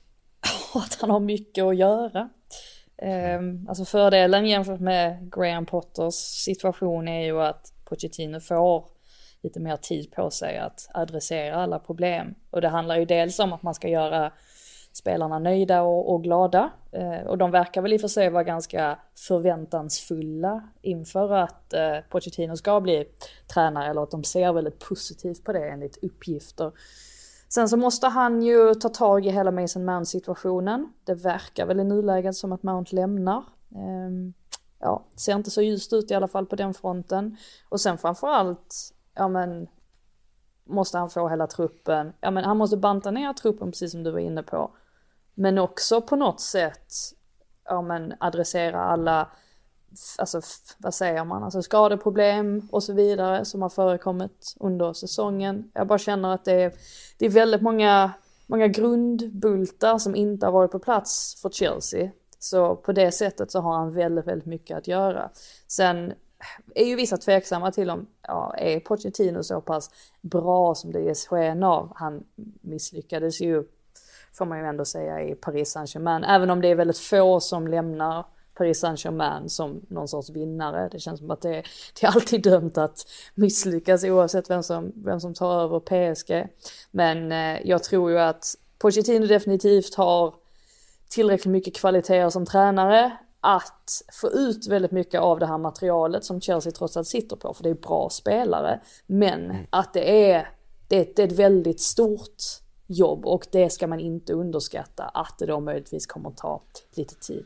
Att han har mycket att göra. Eh, alltså fördelen jämfört med Graham Potters situation är ju att Pochettino får lite mer tid på sig att adressera alla problem. Och det handlar ju dels om att man ska göra spelarna nöjda och, och glada. Eh, och de verkar väl i och för sig vara ganska förväntansfulla inför att eh, Pochettino ska bli tränare, eller att de ser väldigt positivt på det enligt uppgifter. Sen så måste han ju ta tag i hela Mason Mount-situationen. Det verkar väl i nuläget som att Mount lämnar. Eh, ja, ser inte så ljust ut i alla fall på den fronten. Och sen framförallt, ja men, måste han få hela truppen. Ja men han måste banta ner truppen precis som du var inne på. Men också på något sätt, ja men, adressera alla, alltså vad säger man, alltså skadeproblem och så vidare som har förekommit under säsongen. Jag bara känner att det är, det är väldigt många, många grundbultar som inte har varit på plats för Chelsea. Så på det sättet så har han väldigt, väldigt mycket att göra. Sen är ju vissa tveksamma till om, ja, är Pochettino så pass bra som det ges sken av. Han misslyckades ju, får man ju ändå säga, i Paris Saint-Germain. Även om det är väldigt få som lämnar Paris Saint-Germain som någon sorts vinnare. Det känns som att det, det är alltid dömt att misslyckas oavsett vem som, vem som tar över P S G. Men eh, jag tror ju att Pochettino definitivt har tillräckligt mycket kvaliteter som tränare att få ut väldigt mycket av det här materialet som Chelsea trots allt sitter på, för det är bra spelare, men mm. att det är, det, det är ett väldigt stort jobb och det ska man inte underskatta, att det då möjligtvis kommer att ta lite tid.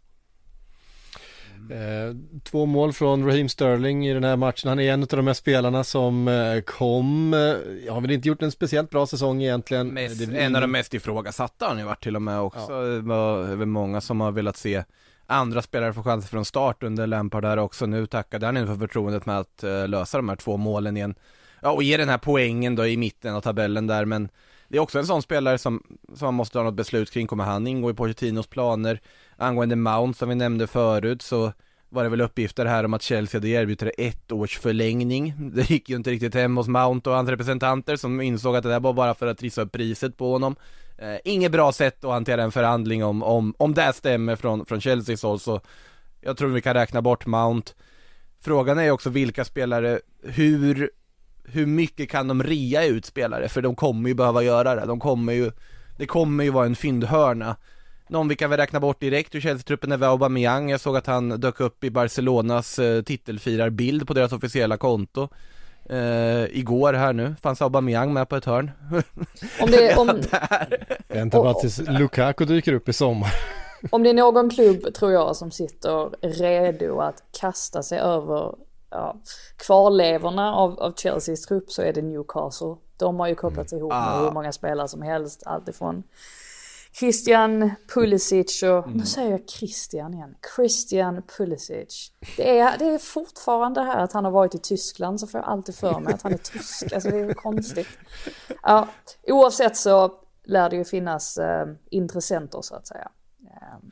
Eh, två mål från Raheem Sterling i den här matchen. Han är en av de här spelarna som eh, kom, eh, har väl inte gjort en speciellt bra säsong egentligen. Mest, det, en av de mest ifrågasatta har han ju varit till och med också. Ja. Det var väl många som har velat se andra spelare få chanser från start under Lampard där också. Nu tackade han för förtroendet med att uh, lösa de här två målen igen. Ja, och ge den här poängen då i mitten av tabellen där, men det är också en sån spelare som, som man måste ha något beslut kring. Kommer han ingå i Pochettinos planer? Angående Mount som vi nämnde förut, så var det väl uppgifter här om att Chelsea hade erbjudit ett års förlängning. Det gick ju inte riktigt hem hos Mount och hans representanter som insåg att det där var bara för att trissa upp priset på honom. Eh, inget bra sätt att hantera en förhandling om, om, om det stämmer från, från Chelseas håll, så jag tror vi kan räkna bort Mount. Frågan är också vilka spelare, hur, hur mycket kan de ria ut spelare, för de kommer ju behöva göra det. De kommer ju, det kommer ju vara en fyndhörna. Någon vi kan väl räkna bort direkt ur Chelsea-truppen är Aubameyang. Jag såg att han dök upp i Barcelonas eh, titelfirarbild på deras officiella konto eh, igår här nu. Fanns Aubameyang med på ett hörn. Om det, om... Vänta bara tills Lukaku dyker upp i sommar. Om det är någon klubb, tror jag, som sitter redo att kasta sig över ja, kvarlevorna av, av Chelseas trupp, så är det Newcastle. De har ju kopplats ihop med ah. hur många spelare som helst, alltifrån Christian Pulisic och mm. nu säger jag Christian igen. Christian Pulisic. Det är, det är fortfarande här att han har varit i Tyskland, så får jag alltid för mig att han är tysk. Alltså det är konstigt. Ja, oavsett så lär det ju finnas eh, intressenter så att säga. Um,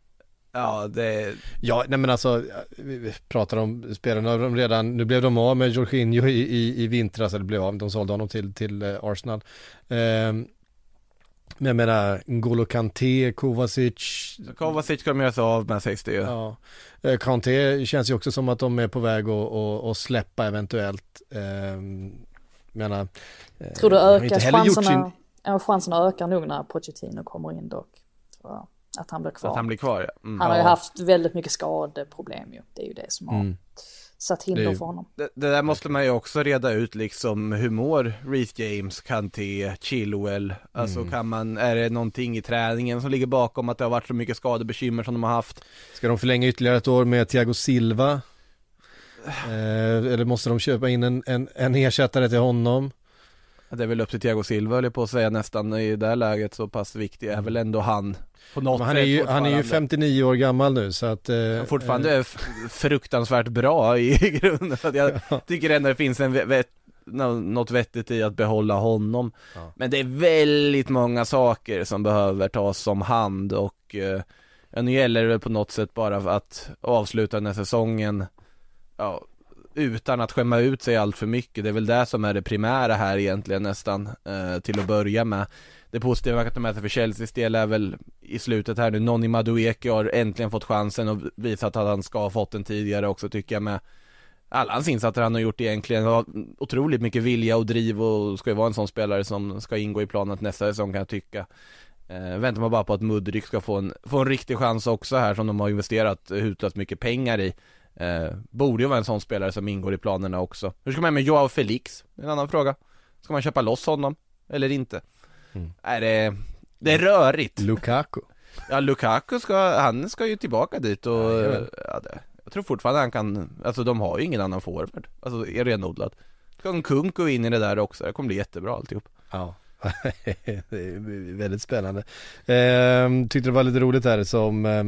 Ja, det... Ja, nej men alltså, vi pratar om spelarna, de redan, nu blev de av med Jorginho i, i, i vintras, eller blev av, de sålde honom till, till uh, Arsenal. Um, men jag menar, N'Golo Kanté, Kovacic... Kovacic ska de göra sig av med, sägs det ju. Ja, uh, Kanté känns ju också som att de är på väg att, att, att släppa eventuellt. Um, menar, uh, tror du ökar chanserna, sin... ja, chanserna ökar nog när Pochettino kommer in dock, tror jag. Att han blir kvar. Att han blir kvar, ja. Mm. Han har ja. ju haft väldigt mycket skadeproblem ju. Det är ju det som har mm. satt hinder det, för honom. Det, det där måste man ju också reda ut, liksom hur mår Reece James, Kanté, Chilwell. Alltså mm. kan man, är det någonting i träningen som ligger bakom att det har varit så mycket skadebekymmer som de har haft? Ska de förlänga ytterligare ett år med Thiago Silva? eh, eller måste de köpa in en, en, en ersättare till honom? Det är väl upp till Thiago Silva, eller på att säga, nästan i det här läget. Så pass viktig är väl ändå han på något han, är ju, han är ju femtionio år gammal nu, så att eh, fortfarande är f- fruktansvärt bra i grunden. Att jag ja. tycker ändå det finns en vett, något vettigt i att behålla honom. Ja. Men det är väldigt många saker som behöver tas om hand, och eh, nu gäller det på något sätt bara att avsluta den här säsongen ja, utan att skämma ut sig allt för mycket. Det är väl det som är det primära här egentligen nästan eh, till att börja med. Det positiva man kan ta med sig för Chelseas del är väl i slutet här nu, Noni Madueke har äntligen fått chansen och visat att han ska ha fått den tidigare också, tycker jag, med alla hans insatser han har gjort egentligen. Har otroligt mycket vilja och driv och ska ju vara en sån spelare som ska ingå i planen nästa säsong, kan jag tycka. Eh, väntar man bara på att Mudryk ska få en, få en riktig chans också här, som de har investerat hutlöst mycket pengar i. Eh, borde ju vara en sån spelare som ingår i planerna också. Hur ska man med Joao Felix? En annan fråga. Ska man köpa loss honom eller inte? Mm. Är det, det är rörigt. Lukaku. Ja, Lukaku ska, han ska ju tillbaka dit och ja, ja, det, jag tror fortfarande han kan, alltså de har ju ingen annan forward. Alltså är renodlat. Ska en Kunku in i det där också. Det kommer bli jättebra alltihop. Ja. Det är väldigt spännande. Eh, tyckte det var lite roligt här som eh,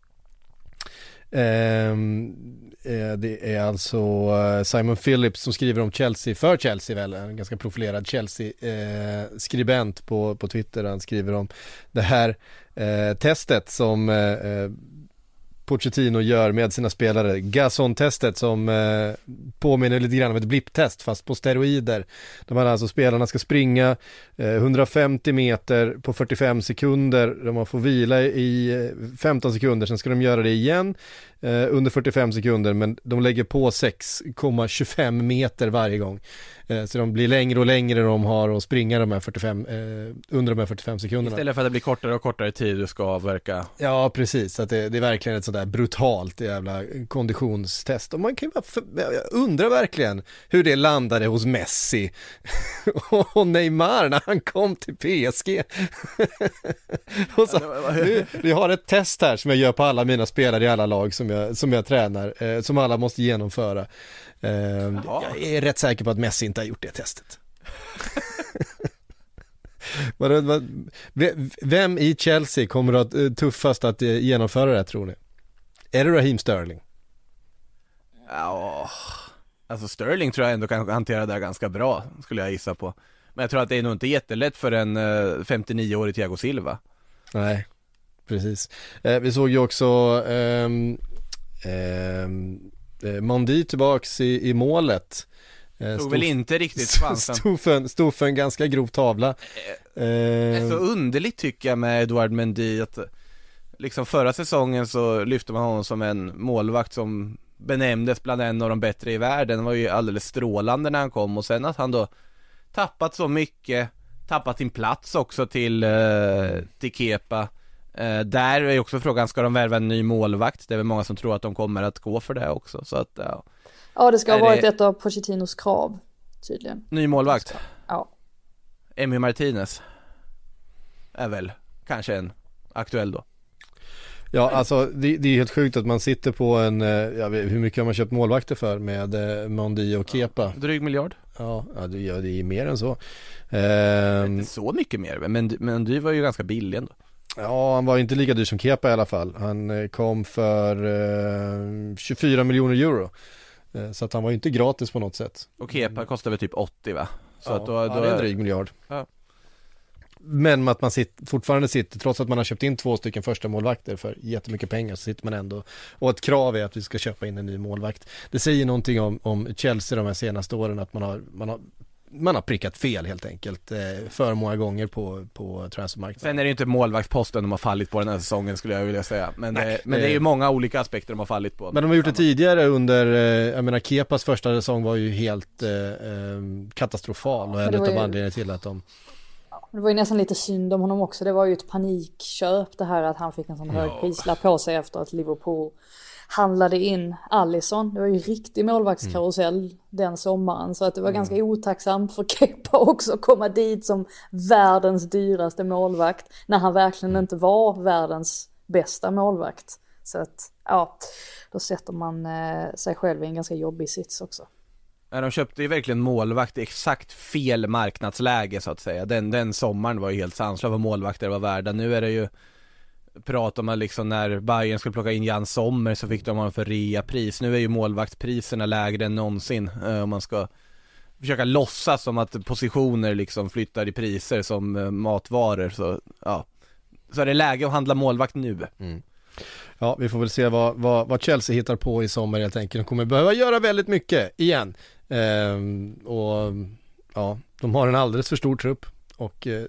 eh, det är alltså Simon Phillips som skriver om Chelsea för Chelsea, väl en ganska profilerad Chelsea eh, skribent på, på Twitter. Han skriver om det här eh, testet som eh, Pochettino gör med sina spelare. Gasson-testet som eh, påminner lite grann om ett blipptest fast på steroider. Där man alltså spelarna ska springa eh, hundrafemtio meter på fyrtiofem sekunder. Där man får vila i femton sekunder. Sen ska de göra det igen eh, under fyrtiofem sekunder. Men de lägger på sex komma tjugofem meter varje gång. Eh, så de blir längre och längre de har att springa de här fyrtiofem, eh, under de här fyrtiofem sekunderna. Istället för att det blir kortare och kortare tid du ska avverka. Ja, precis. Så att det, det är verkligen ett sådär brutalt jävla konditionstest. Och man kan ju bara för, jag undrar verkligen hur det landade hos Messi och Neymar när han kom till P S G. Och så, nu, vi har ett test här som jag gör på alla mina spelare i alla lag som jag, som jag tränar, eh, som alla måste genomföra. Eh, jag är rätt säker på att Messi inte har gjort det testet. Vem i Chelsea kommer att tuffast att genomföra det här, tror ni? Är det Raheem Sterling? Ja, alltså Sterling tror jag ändå kan hantera det här ganska bra, skulle jag gissa på. Men jag tror att det är nog inte jättelätt för en femtionio-årig Thiago Silva. Nej, precis. Eh, vi såg ju också ehm, ehm, Mendy tillbaks i, i målet. Eh, stod väl inte riktigt chansen. Stod för, en, stod för en ganska grov tavla. Eh, eh, så underligt tycker jag med Edouard Mendy att liksom förra säsongen så lyfte man honom som en målvakt som benämndes bland en av de bättre i världen. Han var ju alldeles strålande när han kom, och sen att han då tappat så mycket, tappat sin plats också till, eh, till Kepa. Eh, där är också frågan, ska de värva en ny målvakt? Det är väl många som tror att de kommer att gå för det också. Så att, ja. Ja, det ska ha är varit det... ett av Pochettinos krav, tydligen. Ny målvakt? Ja. Emi Martinez är väl kanske en aktuell då. Ja, alltså det, det är helt sjukt att man sitter på en, jag vet, hur mycket har man köpt målvakter för med eh, Mendy och Kepa? Ja, dryg miljard. Ja, ja, det, ja, det är mer än så. Ehm, inte så mycket mer, men Mendy var ju ganska billig ändå. Ja, han var inte lika dyr som Kepa i alla fall. Han kom för eh, tjugofyra miljoner euro. Eh, så att han var ju inte gratis på något sätt. Och Kepa kostade väl typ åttio, va? Så ja, att då, då ja, det är en dryg miljard. Ja. Men att man sitter, fortfarande sitter, trots att man har köpt in två stycken första målvakter för jättemycket pengar, så sitter man ändå, och ett krav är att vi ska köpa in en ny målvakt. Det säger någonting om, om Chelsea de här senaste åren, att man har, man har man har prickat fel helt enkelt eh, för många gånger på, på transfermarknaden. Sen är det ju inte målvaktsposten de har fallit på den här säsongen, skulle jag vilja säga. Men, Nej, det, men det är ju många olika aspekter de har fallit på. Men de har gjort det tidigare under, eh, jag menar Kepas första säsong var ju helt eh, eh, katastrofal, och en av ju... anledningarna till att de... Det var ju nästan lite synd om honom också. Det var ju ett panikköp det här, att han fick en sån hög prislapp på sig efter att Liverpool handlade in Alisson. Det var ju riktig målvaktskarusell mm. den sommaren. Så att det var mm. ganska otacksamt för Kepa också att komma dit som världens dyraste målvakt, när han verkligen mm. inte var världens bästa målvakt. Så att, ja, då sätter man eh, sig själv i en ganska jobbig sits också. Ja, de köpte ju verkligen målvakt i exakt fel marknadsläge, så att säga. Den, den sommaren var ju helt sanslös vad målvakter var värda. Nu är det ju prat om att liksom när Bayern skulle plocka in Jan Sommer så fick de ha en för rea-pris. Nu är ju målvaktspriserna lägre än någonsin, eh, om man ska försöka låtsas som att positioner liksom flyttar i priser som eh, matvaror. Så, ja. Så är det läge att handla målvakt nu. Mm. Ja, vi får väl se vad, vad, vad Chelsea hittar på i sommar helt enkelt. De kommer behöva göra väldigt mycket igen. Ehm, och ja, de har en alldeles för stor trupp. Och eh,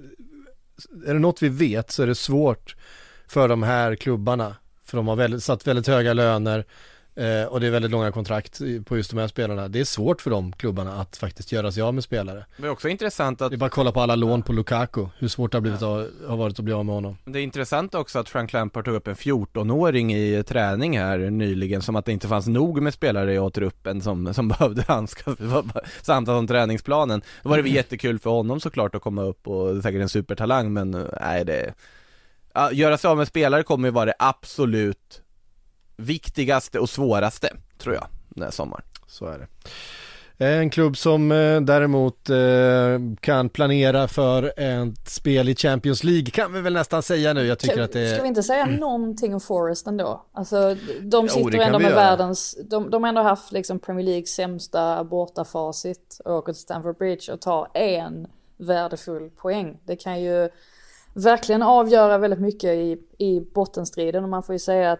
är det något vi vet så är det svårt för de här klubbarna. För de har väldigt, satt väldigt höga löner eh, och det är väldigt långa kontrakt på just de här spelarna. Det är svårt för de klubbarna att faktiskt göra sig av med spelare. Det är också intressant att... Det är bara att kolla på alla lån på Lukaku. Hur svårt det har, blivit att, har varit att bli av med honom. Det är intressant också att Frank Lampard tog upp en fjortonåring i träning här nyligen, som att det inte fanns nog med spelare i truppen som, som behövde handskas samt om träningsplanen. Då var det jättekul för honom såklart att komma upp, och säkert en supertalang, men nej, det... Ja, göra sig av med spelare kommer ju vara det absolut viktigaste och svåraste, tror jag, den här sommaren. Så är det. En klubb som eh, däremot eh, kan planera för ett spel i Champions League kan vi väl nästan säga nu. Jag tycker ska, att det... ska vi inte säga mm. någonting om Forest ändå? Alltså, de sitter jo, ändå med göra. världens... De, de har ändå haft liksom Premier Leagues sämsta bortafacit och åker till Stamford Bridge och tar en värdefull poäng. Det kan ju verkligen avgöra väldigt mycket i, i bottenstriden, och man får ju säga att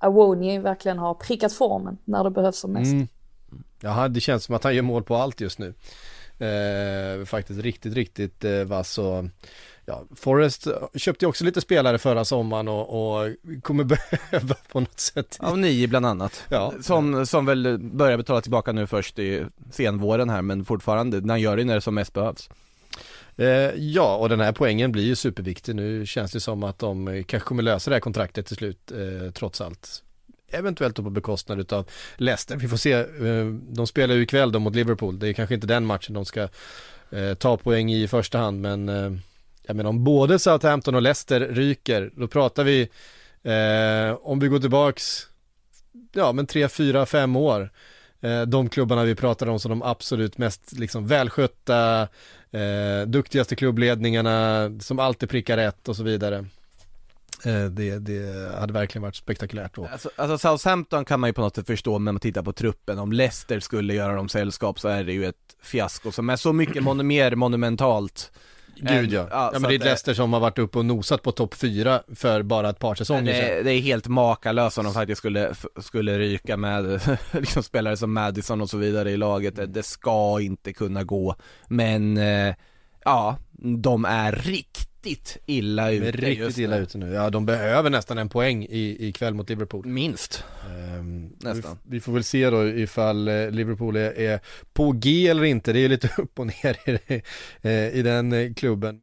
Awoniyi verkligen har prickat formen när det behövs som mest. Mm. Ja, det känns som att han gör mål på allt just nu. Eh, faktiskt riktigt, riktigt eh, vass. Och, ja, Forest köpte ju också lite spelare förra sommaren och, och kommer behöva på något sätt. Av nio bland annat. Ja. Som, som väl börjar betala tillbaka nu först i senvåren här, men fortfarande, när han gör det när det som mest behövs. Eh, ja, och den här poängen blir ju superviktig. Nu känns det som att de kanske kommer lösa det här kontraktet till slut, eh, trots allt. Eventuellt på bekostnad utav Leicester. Vi får se, eh, de spelar ju ikväll då mot Liverpool. Det är kanske inte den matchen de ska eh, ta poäng i i första hand, men eh, jag menar, om både Southampton och Leicester ryker, då pratar vi eh, om vi går tillbaks ja, men tre, fyra, fem år. Eh, de klubbarna vi pratar om som de absolut mest liksom, välskötta, eh, duktigaste klubbledningarna som alltid prickar rätt och så vidare. Eh, det, det hade verkligen varit spektakulärt då. Alltså, alltså Southampton kan man ju på något sätt förstå när man tittar på truppen. Om Leicester skulle göra dem sällskap så är det ju ett fiasko som är så mycket mon- mer monumentalt. Gud ja, ja, ja men det är ett Leicester som har varit uppe och nosat på topp fyra för bara ett par säsonger det, sedan. det är helt makalöst om de faktiskt skulle, skulle ryka med liksom spelare som Madison och så vidare i laget. Det, det ska inte kunna gå. Men eh, ja, de är riktigt illa ute. Riktigt just illa nu. ute nu. Ja, de behöver nästan en poäng i, i kväll mot Liverpool. Minst. Um, Nästan. Vi, vi får väl se då ifall Liverpool är, är på G eller inte. Det är lite upp och ner i, i den klubben.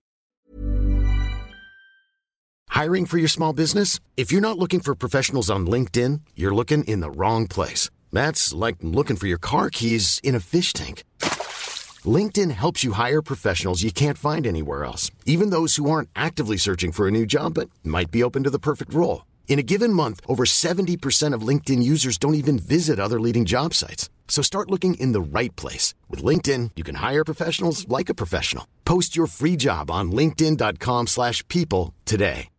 Hiring for your small business? If you're not looking for professionals on LinkedIn, you're looking in the wrong place. That's like looking for your car keys in a fish tank. LinkedIn helps you hire professionals you can't find anywhere else, even those who aren't actively searching for a new job but might be open to the perfect role. In a given month, over seventy percent of LinkedIn users don't even visit other leading job sites. So start looking in the right place. With LinkedIn, you can hire professionals like a professional. Post your free job on linkedin dot com slash people today.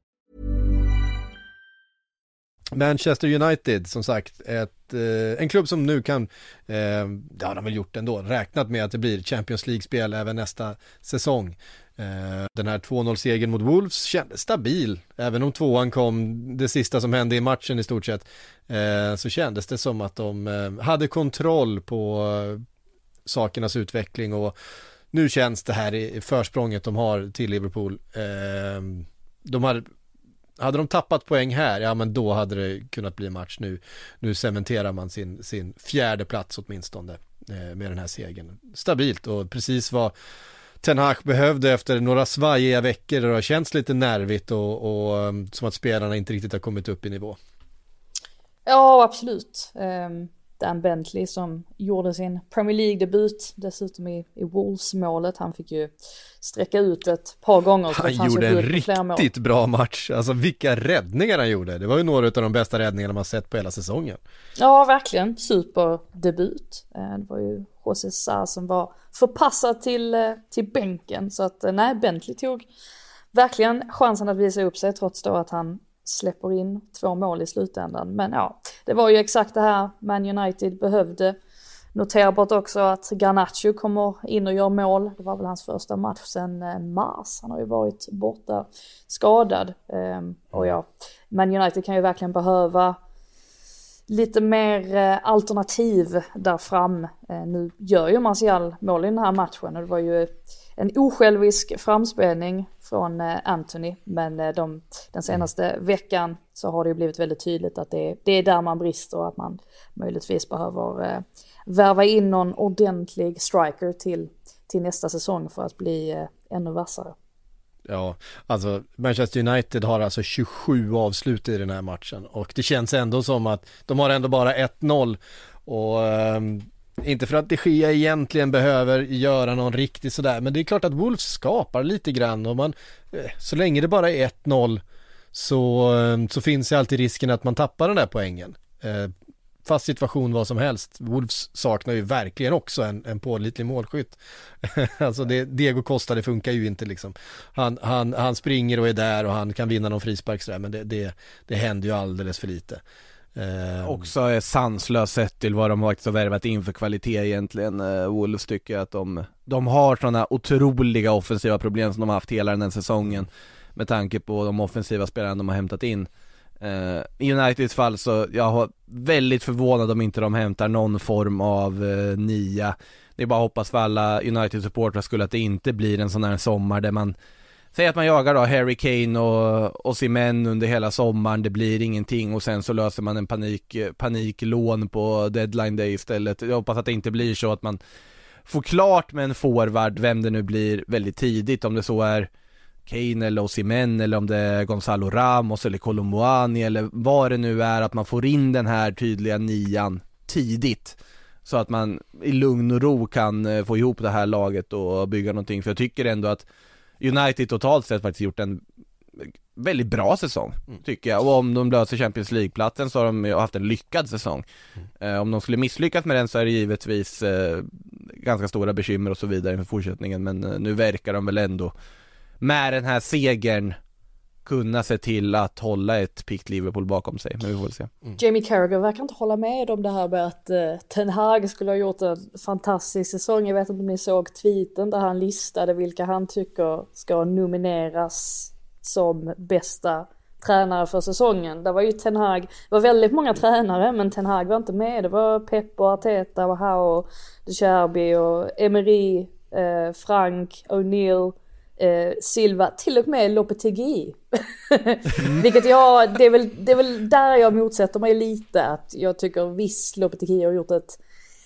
Manchester United, som sagt, ett, eh, en klubb som nu kan, eh, ja, de har väl gjort ändå, räknat med att det blir Champions League-spel även nästa säsong. Eh, den här två noll-segern mot Wolves kändes stabil, även om tvåan kom det sista som hände i matchen i stort sett, eh, så kändes det som att de eh, hade kontroll på eh, sakernas utveckling, och nu känns det här i försprånget de har till Liverpool. Eh, de har Hade de tappat poäng här, ja men då hade det kunnat bli match nu. Nu cementerar man sin, sin fjärde plats åtminstone eh, med den här segern. Stabilt, och precis vad Ten Hag behövde efter några svajiga veckor. Det har känts lite nervigt och, och som att spelarna inte riktigt har kommit upp i nivå. Ja, absolut. Um... Dan Bentley som gjorde sin Premier League-debut dessutom i, i Wolves-målet. Han fick ju sträcka ut ett par gånger. Så han gjorde en riktigt bra match. Alltså vilka räddningar han gjorde. Det var ju några av de bästa räddningarna man sett på hela säsongen. Ja, verkligen. Superdebut. Det var ju José Sá som var förpassad till, till bänken. Så att nej, Bentley tog verkligen chansen att visa upp sig, trots då att han släpper in två mål i slutändan. Men ja, det var ju exakt det här Man United behövde. Noterbart också att Garnacho kommer in och gör mål. Det var väl hans första match sedan mars. Han har ju varit borta skadad. Ehm, och ja, Man United kan ju verkligen behöva lite mer alternativ där fram. Ehm, nu gör ju Martial mål i den här matchen, och det var ju en osjälvisk framspelning från Anthony, men de, den senaste veckan så har det ju blivit väldigt tydligt att det, det är där man brister, och att man möjligtvis behöver eh, värva in någon ordentlig striker till, till nästa säsong för att bli eh, ännu vassare. Ja, alltså Manchester United har alltså tjugosju avslut i den här matchen, och det känns ändå som att de har ändå bara ett noll, och eh, inte för att De Gea egentligen behöver göra någon riktigt sådär, men det är klart att Wolves skapar lite grann, och man, så länge det bara är ett noll så, så finns ju alltid risken att man tappar den där poängen. Eh, fast situation vad som helst. Wolves saknar ju verkligen också en, en pålitlig målskytt. Alltså det, Diego Costa, det funkar ju inte liksom. Han, han, han springer och är där, och han kan vinna någon frispark sådär, men det, det, det händer ju alldeles för lite. Eh, också är sanslöst sett till vad de har faktiskt värvat in för kvalitet egentligen. eh, Wolves tycker att de, de har sådana otroliga offensiva problem som de har haft hela den här säsongen, med tanke på de offensiva spelarna de har hämtat in. Uh, I Uniteds fall så jag har väldigt förvånad om inte de hämtar någon form av uh, nia. Det är bara att hoppas för alla United-supportrar skulle att det inte blir en sån här sommar där man säger att man jagar då Harry Kane och, och Osimhen under hela sommaren, det blir ingenting och sen så löser man en panik, paniklån på deadline day istället. Jag hoppas att det inte blir så att man får klart med en forward, vem det nu blir, väldigt tidigt, om det så är Kane eller Osimhen eller om det är Gonzalo Ramos eller Kolomuani eller vad det nu är, att man får in den här tydliga nian tidigt så att man i lugn och ro kan få ihop det här laget och bygga någonting. För jag tycker ändå att United totalt sett faktiskt gjort en väldigt bra säsong, mm. tycker jag. Och om de löser Champions League-platsen så har de haft en lyckad säsong. Mm. Eh, om de skulle misslyckas med den så är det givetvis eh, ganska stora bekymmer och så vidare inför fortsättningen. Men eh, nu verkar de väl ändå med den här segern kunna se till att hålla ett pikt Liverpool bakom sig, men vi får väl se. Mm. Jamie Carragher verkar inte hålla med om det här med att uh, Ten Hag skulle ha gjort en fantastisk säsong. Jag vet inte om ni såg tweeten där han listade vilka han tycker ska nomineras som bästa tränare för säsongen. Det var ju Ten Hag, det var väldigt många tränare, men Ten Hag var inte med. Det var Pep och Arteta och Howe, De Cherby och Emery, uh, Frank, O'Neill, Eh, Silva, till och med Lopetegui. mm. Vilket jag, det är, väl, det är väl där jag motsätter mig lite, att jag tycker visst Lopetegui har gjort ett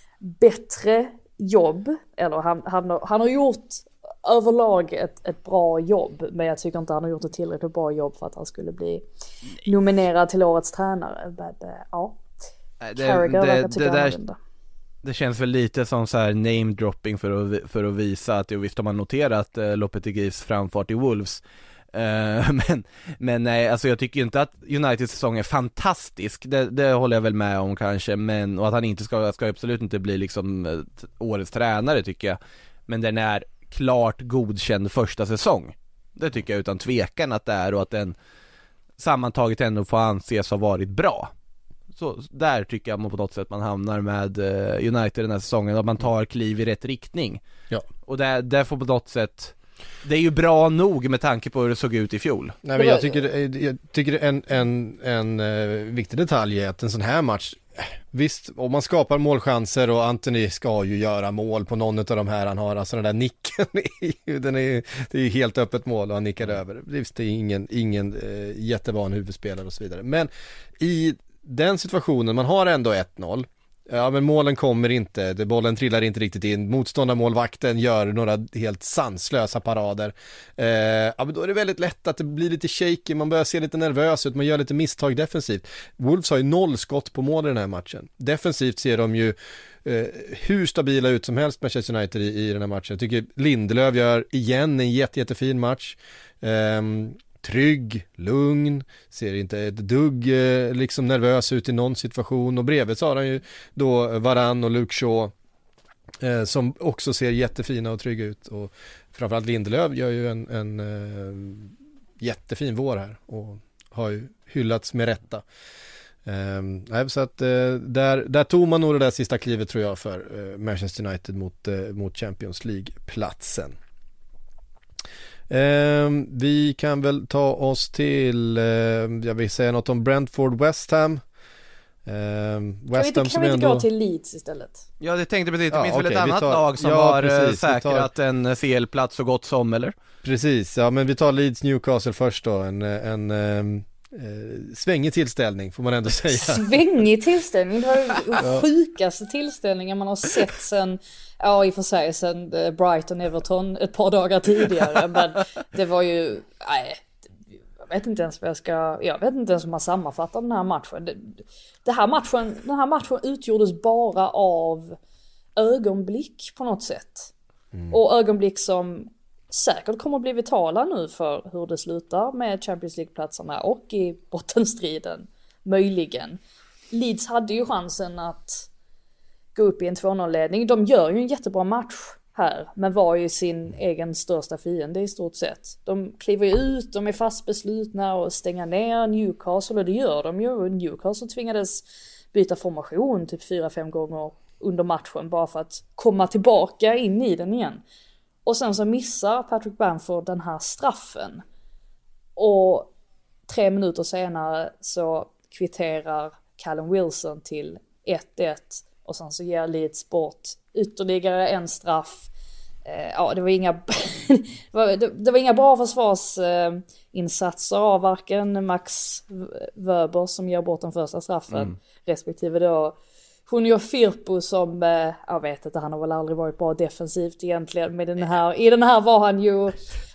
bättre jobb, eller han, han, han har gjort överlag ett, ett bra jobb, men jag tycker inte han har gjort ett tillräckligt bra jobb för att han skulle bli nominerad till årets tränare. Men, uh, ja, det, Carragher det, verkar tycka det där... annorlunda. Det känns väl lite som så här name dropping för att, för att visa att, jo, visst har man noterat eh, Lopeteguis framfart i Wolves, eh, men, men nej, alltså jag tycker inte att Uniteds säsong är fantastisk, det, det håller jag väl med om kanske, men, och att han inte ska, ska absolut inte bli liksom ett, årets tränare tycker jag, men den är klart godkänd första säsong, det tycker jag utan tvekan att det är, och att den sammantaget ändå får anses ha varit bra. Så där tycker jag man på något sätt man hamnar med uh, United den här säsongen, att man tar kliv i rätt riktning. Ja. Och där, där får på något sätt, det är ju bra nog med tanke på hur det såg ut i fjol. Nej, men jag tycker, jag tycker en, en, en uh, viktig detalj är att en sån här match, visst, om man skapar målchanser och Anthony ska ju göra mål på någon av de här han har, alltså den där nicken är ju, den är, det är ju helt öppet mål och han nickar över. Visst, det är ingen, ingen uh, jättevan huvudspelare och så vidare. Men i den situationen, man har ändå ett noll. Ja, men målen kommer inte, det, bollen trillar inte riktigt in. Motståndarmålvakten gör några helt sanslösa parader. Eh, ja, men då är det väldigt lätt att det blir lite shaky, man börjar se lite nervös ut, man gör lite misstag defensivt. Wolves har ju noll skott på mål i den här matchen. Defensivt ser de ju eh, hur stabila ut som helst, Manchester United i, i den här matchen. Jag tycker Lindelöf gör igen en jätte, jättefin match. Eh, trygg, lugn, ser inte ett dugg eh, liksom nervös ut i någon situation, och bredvid så har han ju då Varane och Luke Shaw eh, som också ser jättefina och trygga ut, och framförallt Lindelöf gör ju en, en eh, jättefin vår här och har ju hyllats med rätta. Eh, så att eh, där, där tog man nog det där sista klivet tror jag för eh, Manchester United mot, eh, mot Champions League-platsen. Eh, vi kan väl ta oss till eh, jag vill säga något om Brentford West Ham. Eh, West kan vi inte, Ham kan vi inte ändå... gå till Leeds istället? Ja, det tänkte precis, det ja, finns okay, väl ett annat tar... lag som ja, har precis, säkrat tar... en C L-plats så gott som, eller? Precis, ja, men vi tar Leeds Newcastle först då, en, en um... Eh, svängig tillställning får man ändå säga. Svängig tillställning, det var den sjukaste tillställningen man har sett sen, ja i och för sig sen Brighton Everton ett par dagar tidigare, men det var ju, nej, jag vet inte ens vad jag ska, jag vet inte ens hur man sammanfattar den här matchen. Det, det här matchen, den här matchen utgjordes bara av ögonblick på något sätt. Mm. Och ögonblick som säkert kommer att bli vitala nu för hur det slutar med Champions League-platserna och i bottenstriden, möjligen. Leeds hade ju chansen att gå upp i en två noll-ledning. De gör ju en jättebra match här, men var ju sin egen största fiende i stort sett. De kliver ju ut, de är fast beslutna att stänga ner Newcastle, och det gör de ju. Newcastle tvingades byta formation typ fyra, fem gånger under matchen bara för att komma tillbaka in i den igen. Och sen så missar Patrick Bamford den här straffen. Och tre minuter senare så kvitterar Callum Wilson till ett ett och sen så ger Leeds bort ytterligare en straff. Eh, ja, det var inga det, det var inga bra försvarsinsatser av varken Max Wöber som ger bort den första straffen mm. respektive då Junior Firpo som, eh, jag vet inte, han har väl aldrig varit bra defensivt egentligen, men den här, i den här var han ju,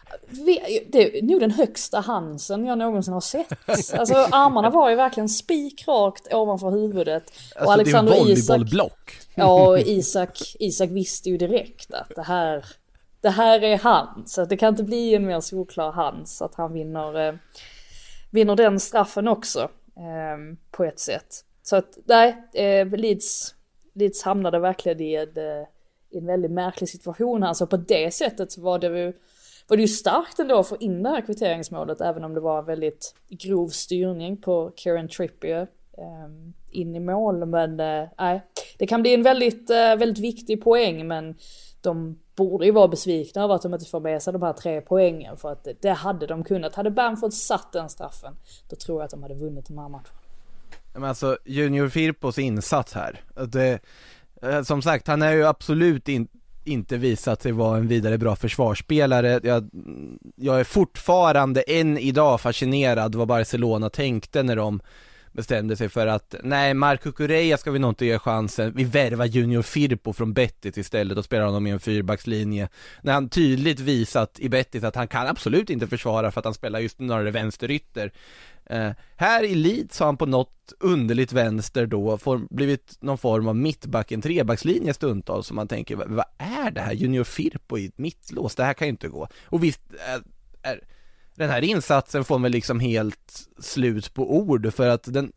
det är nog den högsta Hansen jag någonsin har sett. Alltså armarna var ju verkligen spikrakt ovanför huvudet. Alltså och Alexander det är volleybollblock. Ja, och Isak, Isak visste ju direkt att det här, det här är han. Så det kan inte bli en mer solklar hans att han vinner, eh, vinner den straffen också eh, på ett sätt. Så att nej, eh, Leeds, Leeds hamnade verkligen i en, i en väldigt märklig situation här. Så på det sättet så var det ju, var det ju starkt ändå att få in det här kvitteringsmålet, även om det var en väldigt grov styrning på Kieran Trippier eh, in i mål. Men eh, nej, det kan bli en väldigt, eh, väldigt viktig poäng, men de borde ju vara besvikna över att de inte får med sig de här tre poängen, för att det hade de kunnat. Hade Bamford satt den straffen, då tror jag att de hade vunnit de här matcherna. Men alltså Junior Firpos insats här, det, som sagt, han är ju absolut in, inte visat sig vara en vidare bra försvarsspelare. Jag, jag är fortfarande än idag fascinerad vad Barcelona tänkte när de bestämde sig för att nej, Marco Correa ska vi nog inte ge chansen, vi värvar Junior Firpo från Betis istället och spelar honom i en fyrbackslinje, när han tydligt visat i Betis att han kan absolut inte försvara för att han spelar just några vänsterytter. Uh, här i Leeds har han på något underligt vänster då får, blivit någon form av mittback, en trebackslinje stundtals, som man tänker, vad är det här? Junior Firpo i ett mittlås, det här kan ju inte gå. Och visst är, är den här insatsen får man liksom helt slut på ord, för att den,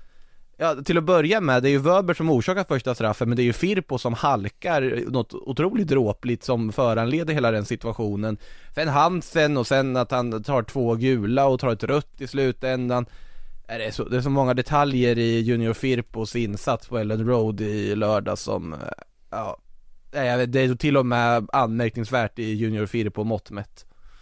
ja, till att börja med, det är ju Wöber som orsakar första straffen, men det är ju Firpo som halkar något otroligt dråpligt som föranleder hela den situationen. Sen Hansen och sen att han tar två gula och tar ett rött i slutändan. Är det, så, det är så många detaljer i Junior Firpos insats på Ellen Road i lördag som, ja, det är till och med anmärkningsvärt i Junior Firpo måttmätt.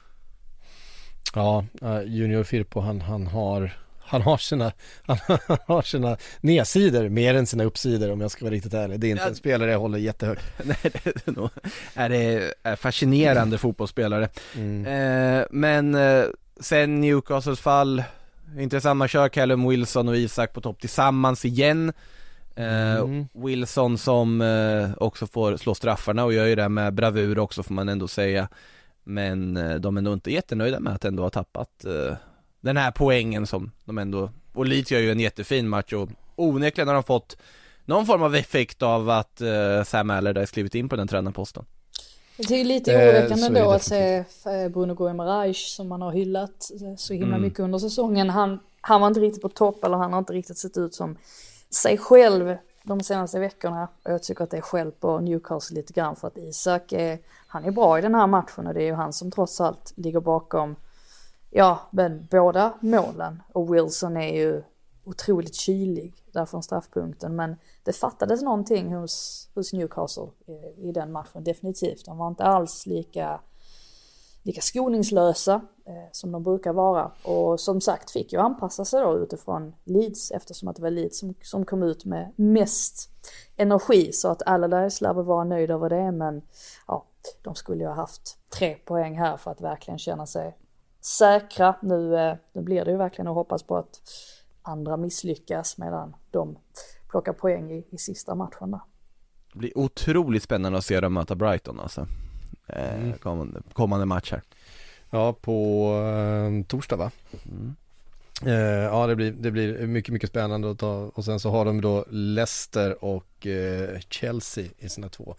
Ja, Junior Firpo han, han har Han har sina han har sina nedsidor mer än sina uppsidor, om jag ska vara riktigt ärlig. Det är inte ja. en spelare jag håller jättehögt. Nej, det är nog är det är fascinerande fotbollsspelare. Mm. Eh, men eh, sen Newcastles fall, intressant, man kör Callum Wilson och Isak på topp tillsammans igen. Eh, mm. Wilson som eh, också får slå straffarna och gör ju det med bravur också, får man ändå säga. Men eh, de är nog inte jättenöjda med att ändå ha tappat eh, den här poängen som de ändå, och Leeds gör ju en jättefin match och onekligen har de fått någon form av effekt av att uh, Sam Allardyce skrivit in på den tränarposten. Det är lite oroväckande eh, då att se Bruno Guimaraes som man har hyllat så himla mm. mycket under säsongen. Han, han var inte riktigt på topp, eller han har inte riktigt sett ut som sig själv de senaste veckorna. Och jag tycker att det är själv på Newcastle lite grann, för att Isak är, han är bra i den här matchen och det är ju han som trots allt ligger bakom, ja, men båda målen. Och Wilson är ju otroligt kylig där från straffpunkten. Men det fattades någonting hos, hos Newcastle i, i den matchen, definitivt. De var inte alls lika, lika skoningslösa eh, som de brukar vara. Och som sagt fick ju anpassa sig då utifrån Leeds, eftersom att det var Leeds som, som kom ut med mest energi. Så att Allardyce lär vara nöjd över det. Men ja, de skulle ju ha haft tre poäng här för att verkligen känna sig säkra. Nu, nu blir det ju verkligen att hoppas på att andra misslyckas medan de plockar poäng i, i sista matchen där. Det blir otroligt spännande att se dem möta Brighton alltså. Mm. Eh, kommande, kommande match här. Ja, på eh, torsdag va? Mm. Eh, ja, det blir, det blir mycket, mycket spännande att ta. Och sen så har de då Leicester och eh, Chelsea i sina två.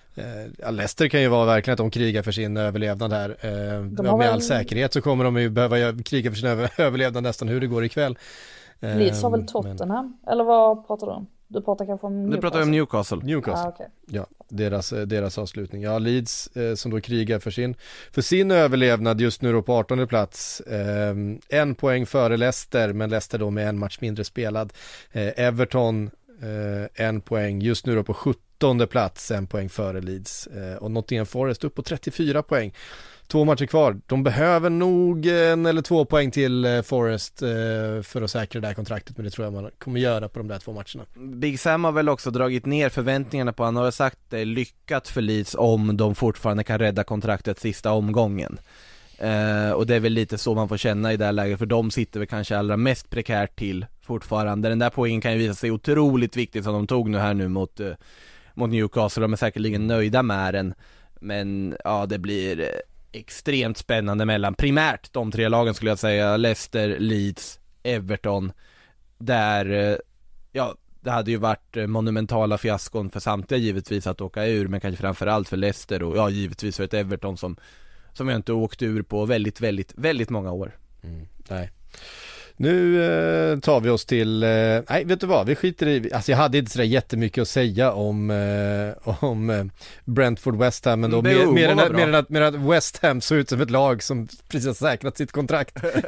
Ja, Leicester kan ju vara verkligen att de krigar för sin överlevnad här. Med all väl... säkerhet så kommer de ju behöva kriga för sin över- överlevnad nästan hur det går ikväll. Leeds har väl Tottenham? Men... Eller vad pratar du om? Du pratar kanske om Newcastle? Du pratar om Newcastle. Newcastle. Ah, okay. Ja, deras, deras avslutning. Ja, Leeds eh, som då krigar för sin, för sin överlevnad just nu då på artonde plats. Eh, en poäng före Leicester, men Leicester då med en match mindre spelad. Eh, Everton eh, en poäng just nu då på sjuttonde plats, en poäng före Leeds. Eh, och Nottingham Forest upp på trettiofyra poäng. två matcher kvar. De behöver nog en eller två poäng till eh, Forest eh, för att säkra det här kontraktet, men det tror jag man kommer göra på de där två matcherna. Big Sam har väl också dragit ner förväntningarna på, han har sagt det är lyckat för Leeds om de fortfarande kan rädda kontraktet sista omgången. Uh, och det är väl lite så man får känna i det här läget, för de sitter väl kanske allra mest prekärt till fortfarande. Den där poängen kan ju visa sig otroligt viktigt som de tog nu här nu mot, uh, mot Newcastle. De är säkerligen nöjda med den, men ja, det blir uh, extremt spännande mellan primärt de tre lagen skulle jag säga, Leicester, Leeds, Everton, där uh, ja, det hade ju varit monumentala fiaskon för samtliga givetvis att åka ur, men kanske framförallt för Leicester och ja, givetvis för ett Everton som som jag inte åkt ur på väldigt, väldigt, väldigt många år. Mm, nej. Nu eh, tar vi oss till, eh, nej vet du vad, vi skiter i, alltså jag hade inte sådär jättemycket att säga om, eh, om eh, Brentford West Ham, men då mer, mer, än, mer, än att, mer än att West Ham såg ut som ett lag som precis har säkrat sitt kontrakt. eh,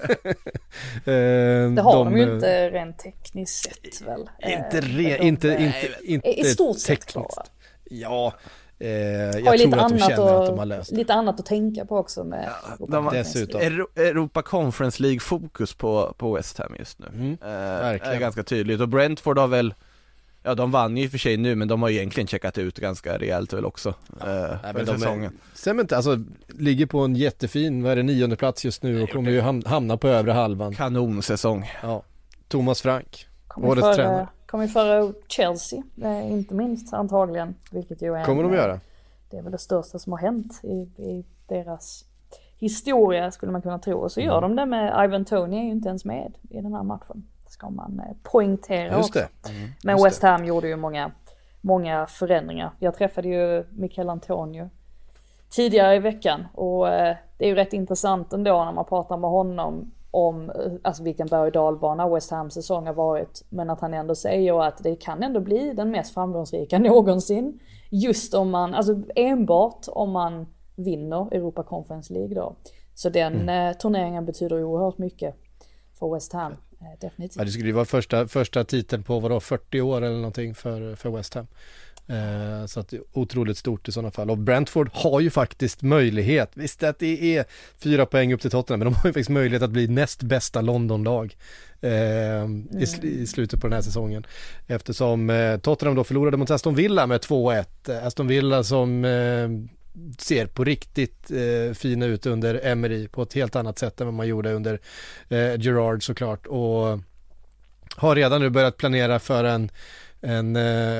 det har de, de ju inte rent tekniskt sett väl. Inte, re, inte, inte, inte, inte i stort sett tekniskt. Ja, Eh, jag tror lite att de känner och, att de har löst det. Lite annat att tänka på också med ja, de har dessutom Euro- Europa Conference League fokus på, på West Ham just nu. Mm, eh, är ganska tydligt. Och Brentford har väl, ja de vann ju för sig nu, men de har ju egentligen checkat ut ganska rejält väl också. Ja, eh, nej, men de säsongen. Stämmer inte, alltså ligger på en jättefin, vad är det, nionde plats just nu och kommer ju hamna på övre halvan. Kanonsäsong. Ja. Thomas Frank, årets tränare. Kommer föra Chelsea, eh, inte minst antagligen, vilket ju är kommer en, de göra? Det är väl det största som har hänt i, i deras historia skulle man kunna tro. Och så gör mm. de det med Ivan Toney är ju inte ens med i den här matchen. Det ska man eh, poängtera just också. Det. Mm. Men just West Ham det. gjorde ju många, många förändringar. Jag träffade ju Michael Antonio tidigare i veckan och eh, det är ju rätt intressant ändå när man pratar med honom om alltså vilken berg- och dalbana West Ham säsong har varit, men att han ändå säger att det kan ändå bli den mest framgångsrika någonsin just om man, alltså enbart om man vinner Europa Conference League då. Så den mm. eh, turneringen betyder oerhört mycket för West Ham, eh, definitivt. Ja, det skulle ju vara första, första titeln på vadå, fyrtio år eller någonting för, för West Ham. Eh, så att det är otroligt stort i sådana fall. Och Brentford har ju faktiskt möjlighet, visst att det är fyra poäng upp till Tottenham, men de har ju faktiskt möjlighet att bli näst bästa Londonlag eh, mm. i, i slutet på den här säsongen, eftersom eh, Tottenham då förlorade mot Aston Villa med två ett. Aston Villa som eh, ser på riktigt eh, fina ut under Emery på ett helt annat sätt än vad man gjorde under eh, Gerrard såklart, och har redan nu börjat planera för en en eh,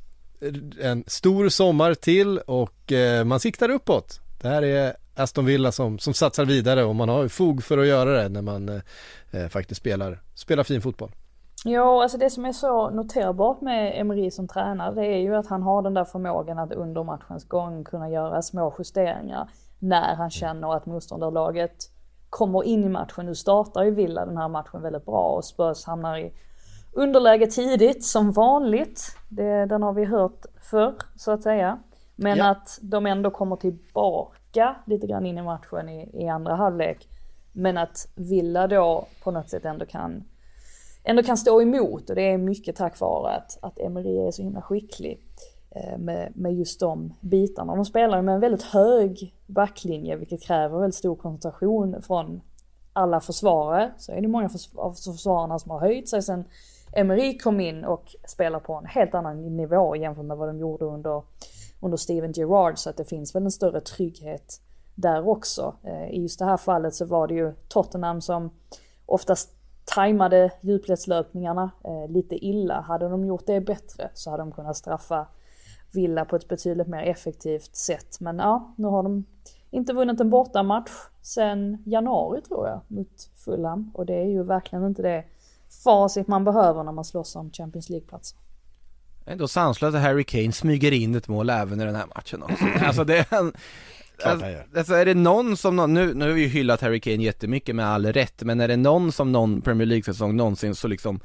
en stor sommar till, och eh, man siktar uppåt. Det här är Aston Villa som, som satsar vidare, och man har fog för att göra det när man eh, faktiskt spelar, spelar fin fotboll. Ja, alltså det som är så noterbart med Emery som tränare, det är ju att han har den där förmågan att under matchens gång kunna göra små justeringar när han känner att motståndarlaget kommer in i matchen. Nu startar ju Villa den här matchen väldigt bra och Spurs hamnar i underläge tidigt som vanligt. Det, den har vi hört förr så att säga. Men ja. Att de ändå kommer tillbaka lite grann in i matchen i, i andra halvlek. Men att Villa då på något sätt ändå kan, ändå kan stå emot. Och det är mycket tack vare att, att Emery är så himla skicklig eh, med, med just de bitarna. De spelar med en väldigt hög backlinje, vilket kräver väldigt stor koncentration från alla försvarare. Så är det många av försvararna som har höjt sig sen Emery kom in och spelar på en helt annan nivå jämfört med vad de gjorde under, under Steven Gerrard, så att det finns väl en större trygghet där också. I just det här fallet så var det ju Tottenham som oftast tajmade djupledslöpningarna eh, lite illa. Hade de gjort det bättre så hade de kunnat straffa Villa på ett betydligt mer effektivt sätt. Men ja, nu har de inte vunnit en bortamatch sedan januari tror jag mot Fulham, och det är ju verkligen inte det facit man behöver när man slåss om Champions League-plats. Ändå sanslöst att Harry Kane smyger in ett mål även i den här matchen också. Alltså det är en, alltså, alltså är det någon som någon, nu, nu har vi ju hyllat Harry Kane jättemycket med all rätt, men är det någon som någon Premier League-säsong någonsin så liksom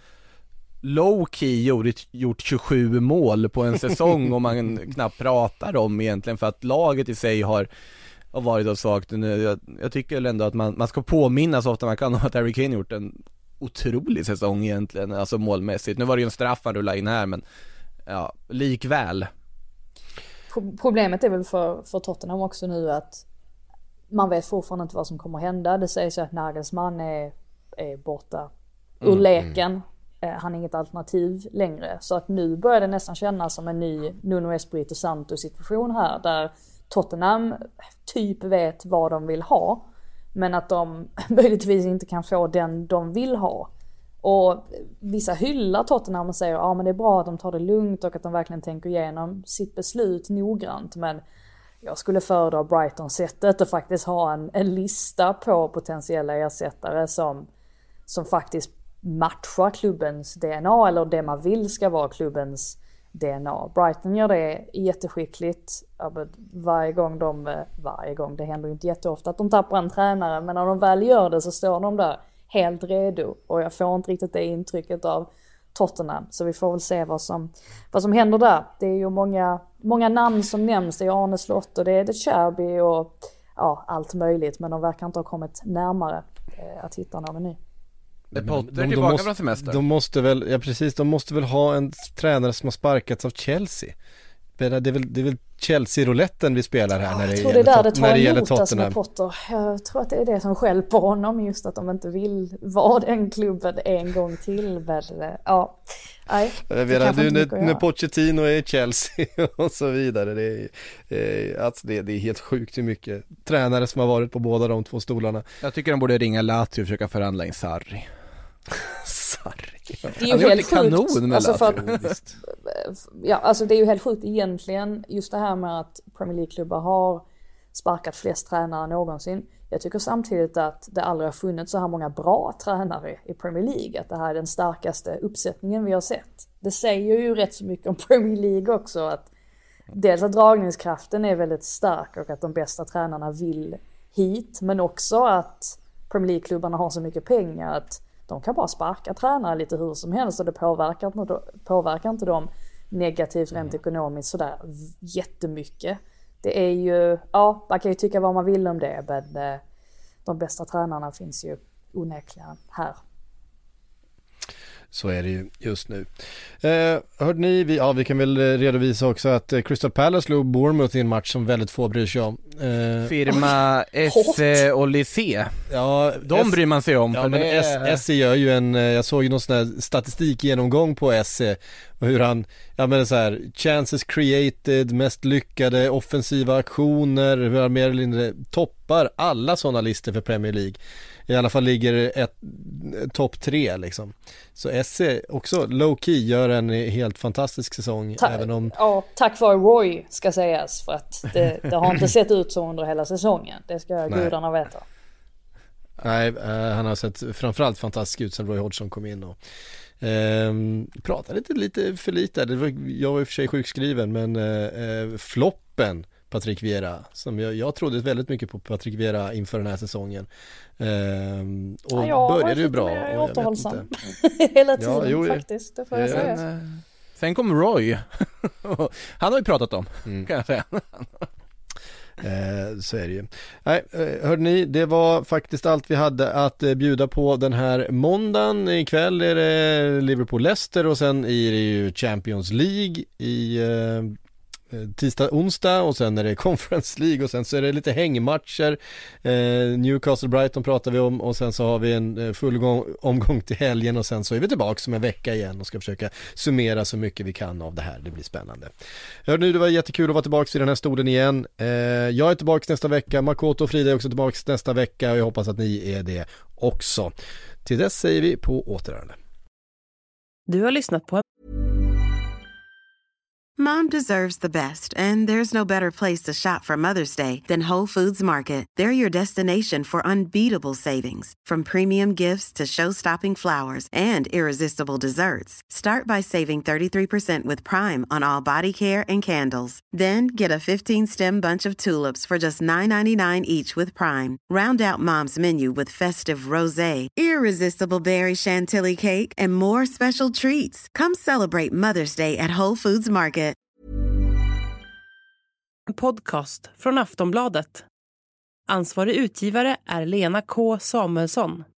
low-key gjort, gjort tjugosju mål på en säsong och man knappt pratar om egentligen, för att laget i sig har har varit av svagt. Jag, jag tycker ändå att man, man ska påminna så ofta man kan om att Harry Kane gjort en otrolig säsong egentligen, alltså målmässigt. Nu var det ju en straff han rullade in här, men ja, likväl. Problemet är väl för, för Tottenham också nu att man vet fortfarande inte vad som kommer hända. Det sägs att Nagelsmann är, är borta ur Mm, leken. Mm. Han är inget alternativ längre. Så att nu börjar det nästan kännas som en ny Nuno Espirito Santo situation här. Där Tottenham typ vet vad de vill ha. Men att de möjligtvis inte kan få den de vill ha. Och vissa hyllar Tottenham och säger att ja, men det är bra att de tar det lugnt och att de verkligen tänker igenom sitt beslut noggrant. Men jag skulle föredra Brighton-sättet och faktiskt ha en, en lista på potentiella ersättare som, som faktiskt matchar klubbens D N A eller det man vill ska vara klubbens D N A. Brighton gör det jätteskickligt. Varje gång de, varje gång, det händer ju inte jätteofta att de tappar en tränare, men när de väl gör det så står de där helt redo. Och jag får inte riktigt det intrycket av Tottenham. Så vi får väl se vad som, vad som händer där. Det är ju många, många namn som nämns. Det är Arne Slott och det är det Cherby och ja, allt möjligt. Men de verkar inte ha kommit närmare eh, att hitta någon ny. Är Potter de, de, tillbaka måste, från semester? De måste väl, ja precis, de måste väl ha en tränare som har sparkats av Chelsea. Det är väl, det är väl Chelsea-rouletten vi spelar här, ja, när det gäller, det där det tar när det gäller emot Tottenham. Med Potter. Jag tror att det är det som skäll på honom, just att de inte vill vara den klubben en gång till. Men, ja, nej, jag vet, du, när, när Pochettino är i Chelsea och så vidare, det är, eh, alltså det, det är helt sjukt hur mycket tränare som har varit på båda de två stolarna. Jag tycker de borde ringa Lazio och försöka förhandla in Sarri. Sarri. Det är ju helt kanon sjukt. med alltså, för att, visst. ja, alltså det är ju helt sjukt egentligen, just det här med att Premier League-klubbar har sparkat flest tränare någonsin. Jag tycker samtidigt att det aldrig har funnits så här många bra tränare i Premier League. Att det här är den starkaste uppsättningen vi har sett. Det säger ju rätt så mycket om Premier League också. Att dels att dragningskraften är väldigt stark och att de bästa tränarna vill hit. Men också att Premier League-klubbarna har så mycket pengar att de kan bara sparka tränare lite hur som helst. Och det påverkar inte, påverkar inte dem negativt rent ekonomiskt sådär jättemycket. Det är ju, ja, man kan ju tycka vad man vill om det, men de bästa tränarna finns ju onekligen här. Så är det ju just nu. Eh, hörde ni, vi, ja, vi kan väl redovisa också att Crystal Palace slog Bournemouth i en match som väldigt få bryr sig om. Eh, Firma S och Lycée. Ja, de S- bryr man sig om. Ja, för men det är... S- SE gör ju en, jag såg ju någon sån här statistikgenomgång på S E och hur han, ja men så här, chances created, mest lyckade, offensiva aktioner, hur han mer eller mindre toppar alla sådana listor för Premier League. I alla fall ligger ett topp tre liksom. Så S E också low key gör en helt fantastisk säsong. Ta- även om... Ja, tack vare Roy ska sägas, för att det, det har inte sett ut så under hela säsongen. Det ska Nej. gudarna veta. Nej, eh, han har sett framförallt fantastisk ut sen Roy Hodgson kom in och eh, pratade lite, lite för lite. Det var, jag var i och för sig sjukskriven, men eh, floppen Patrick Vieira, som jag, jag trodde väldigt mycket på Patrick Vieira inför den här säsongen. Ehm, och ja, började ju bra. Jag är och jag återhållsam vet inte. hela tiden Ja, jo, faktiskt, det får jag ja, säga. Sen, sen kom Roy. Han har ju pratat om, Mm. kan jag säga. Eh, så är det ju. Nej, eh, hörde ni, det var faktiskt allt vi hade att eh, bjuda på den här måndagen. Ikväll är det Liverpool-Leicester och sen är det ju Champions League i eh, tisdag, onsdag och sen är det Conference League och sen så är det lite hängmatcher. eh, Newcastle-Brighton pratar vi om och sen så har vi en eh, full gång, omgång till helgen och sen så är vi tillbaka som en vecka igen och ska försöka summera så mycket vi kan av det här. Det blir spännande. Hör nu, det var jättekul att vara tillbaka i den här stolen igen. eh, jag är tillbaka nästa vecka, Makoto och Frida är också tillbaka nästa vecka och jag hoppas att ni är det också. Till dess säger vi på återhörande. Du har lyssnat på Mom deserves the best, and there's no better place to shop for Mother's Day than Whole Foods Market. They're your destination for unbeatable savings, from premium gifts to show-stopping flowers and irresistible desserts. Start by saving thirty-three percent with Prime on all body care and candles. Then get a fifteen-stem bunch of tulips for just nine ninety-nine each with Prime. Round out Mom's menu with festive rosé, irresistible berry chantilly cake, and more special treats. Come celebrate Mother's Day at Whole Foods Market. en podcast från Aftonbladet. Ansvarig utgivare är Lena K. Samuelsson.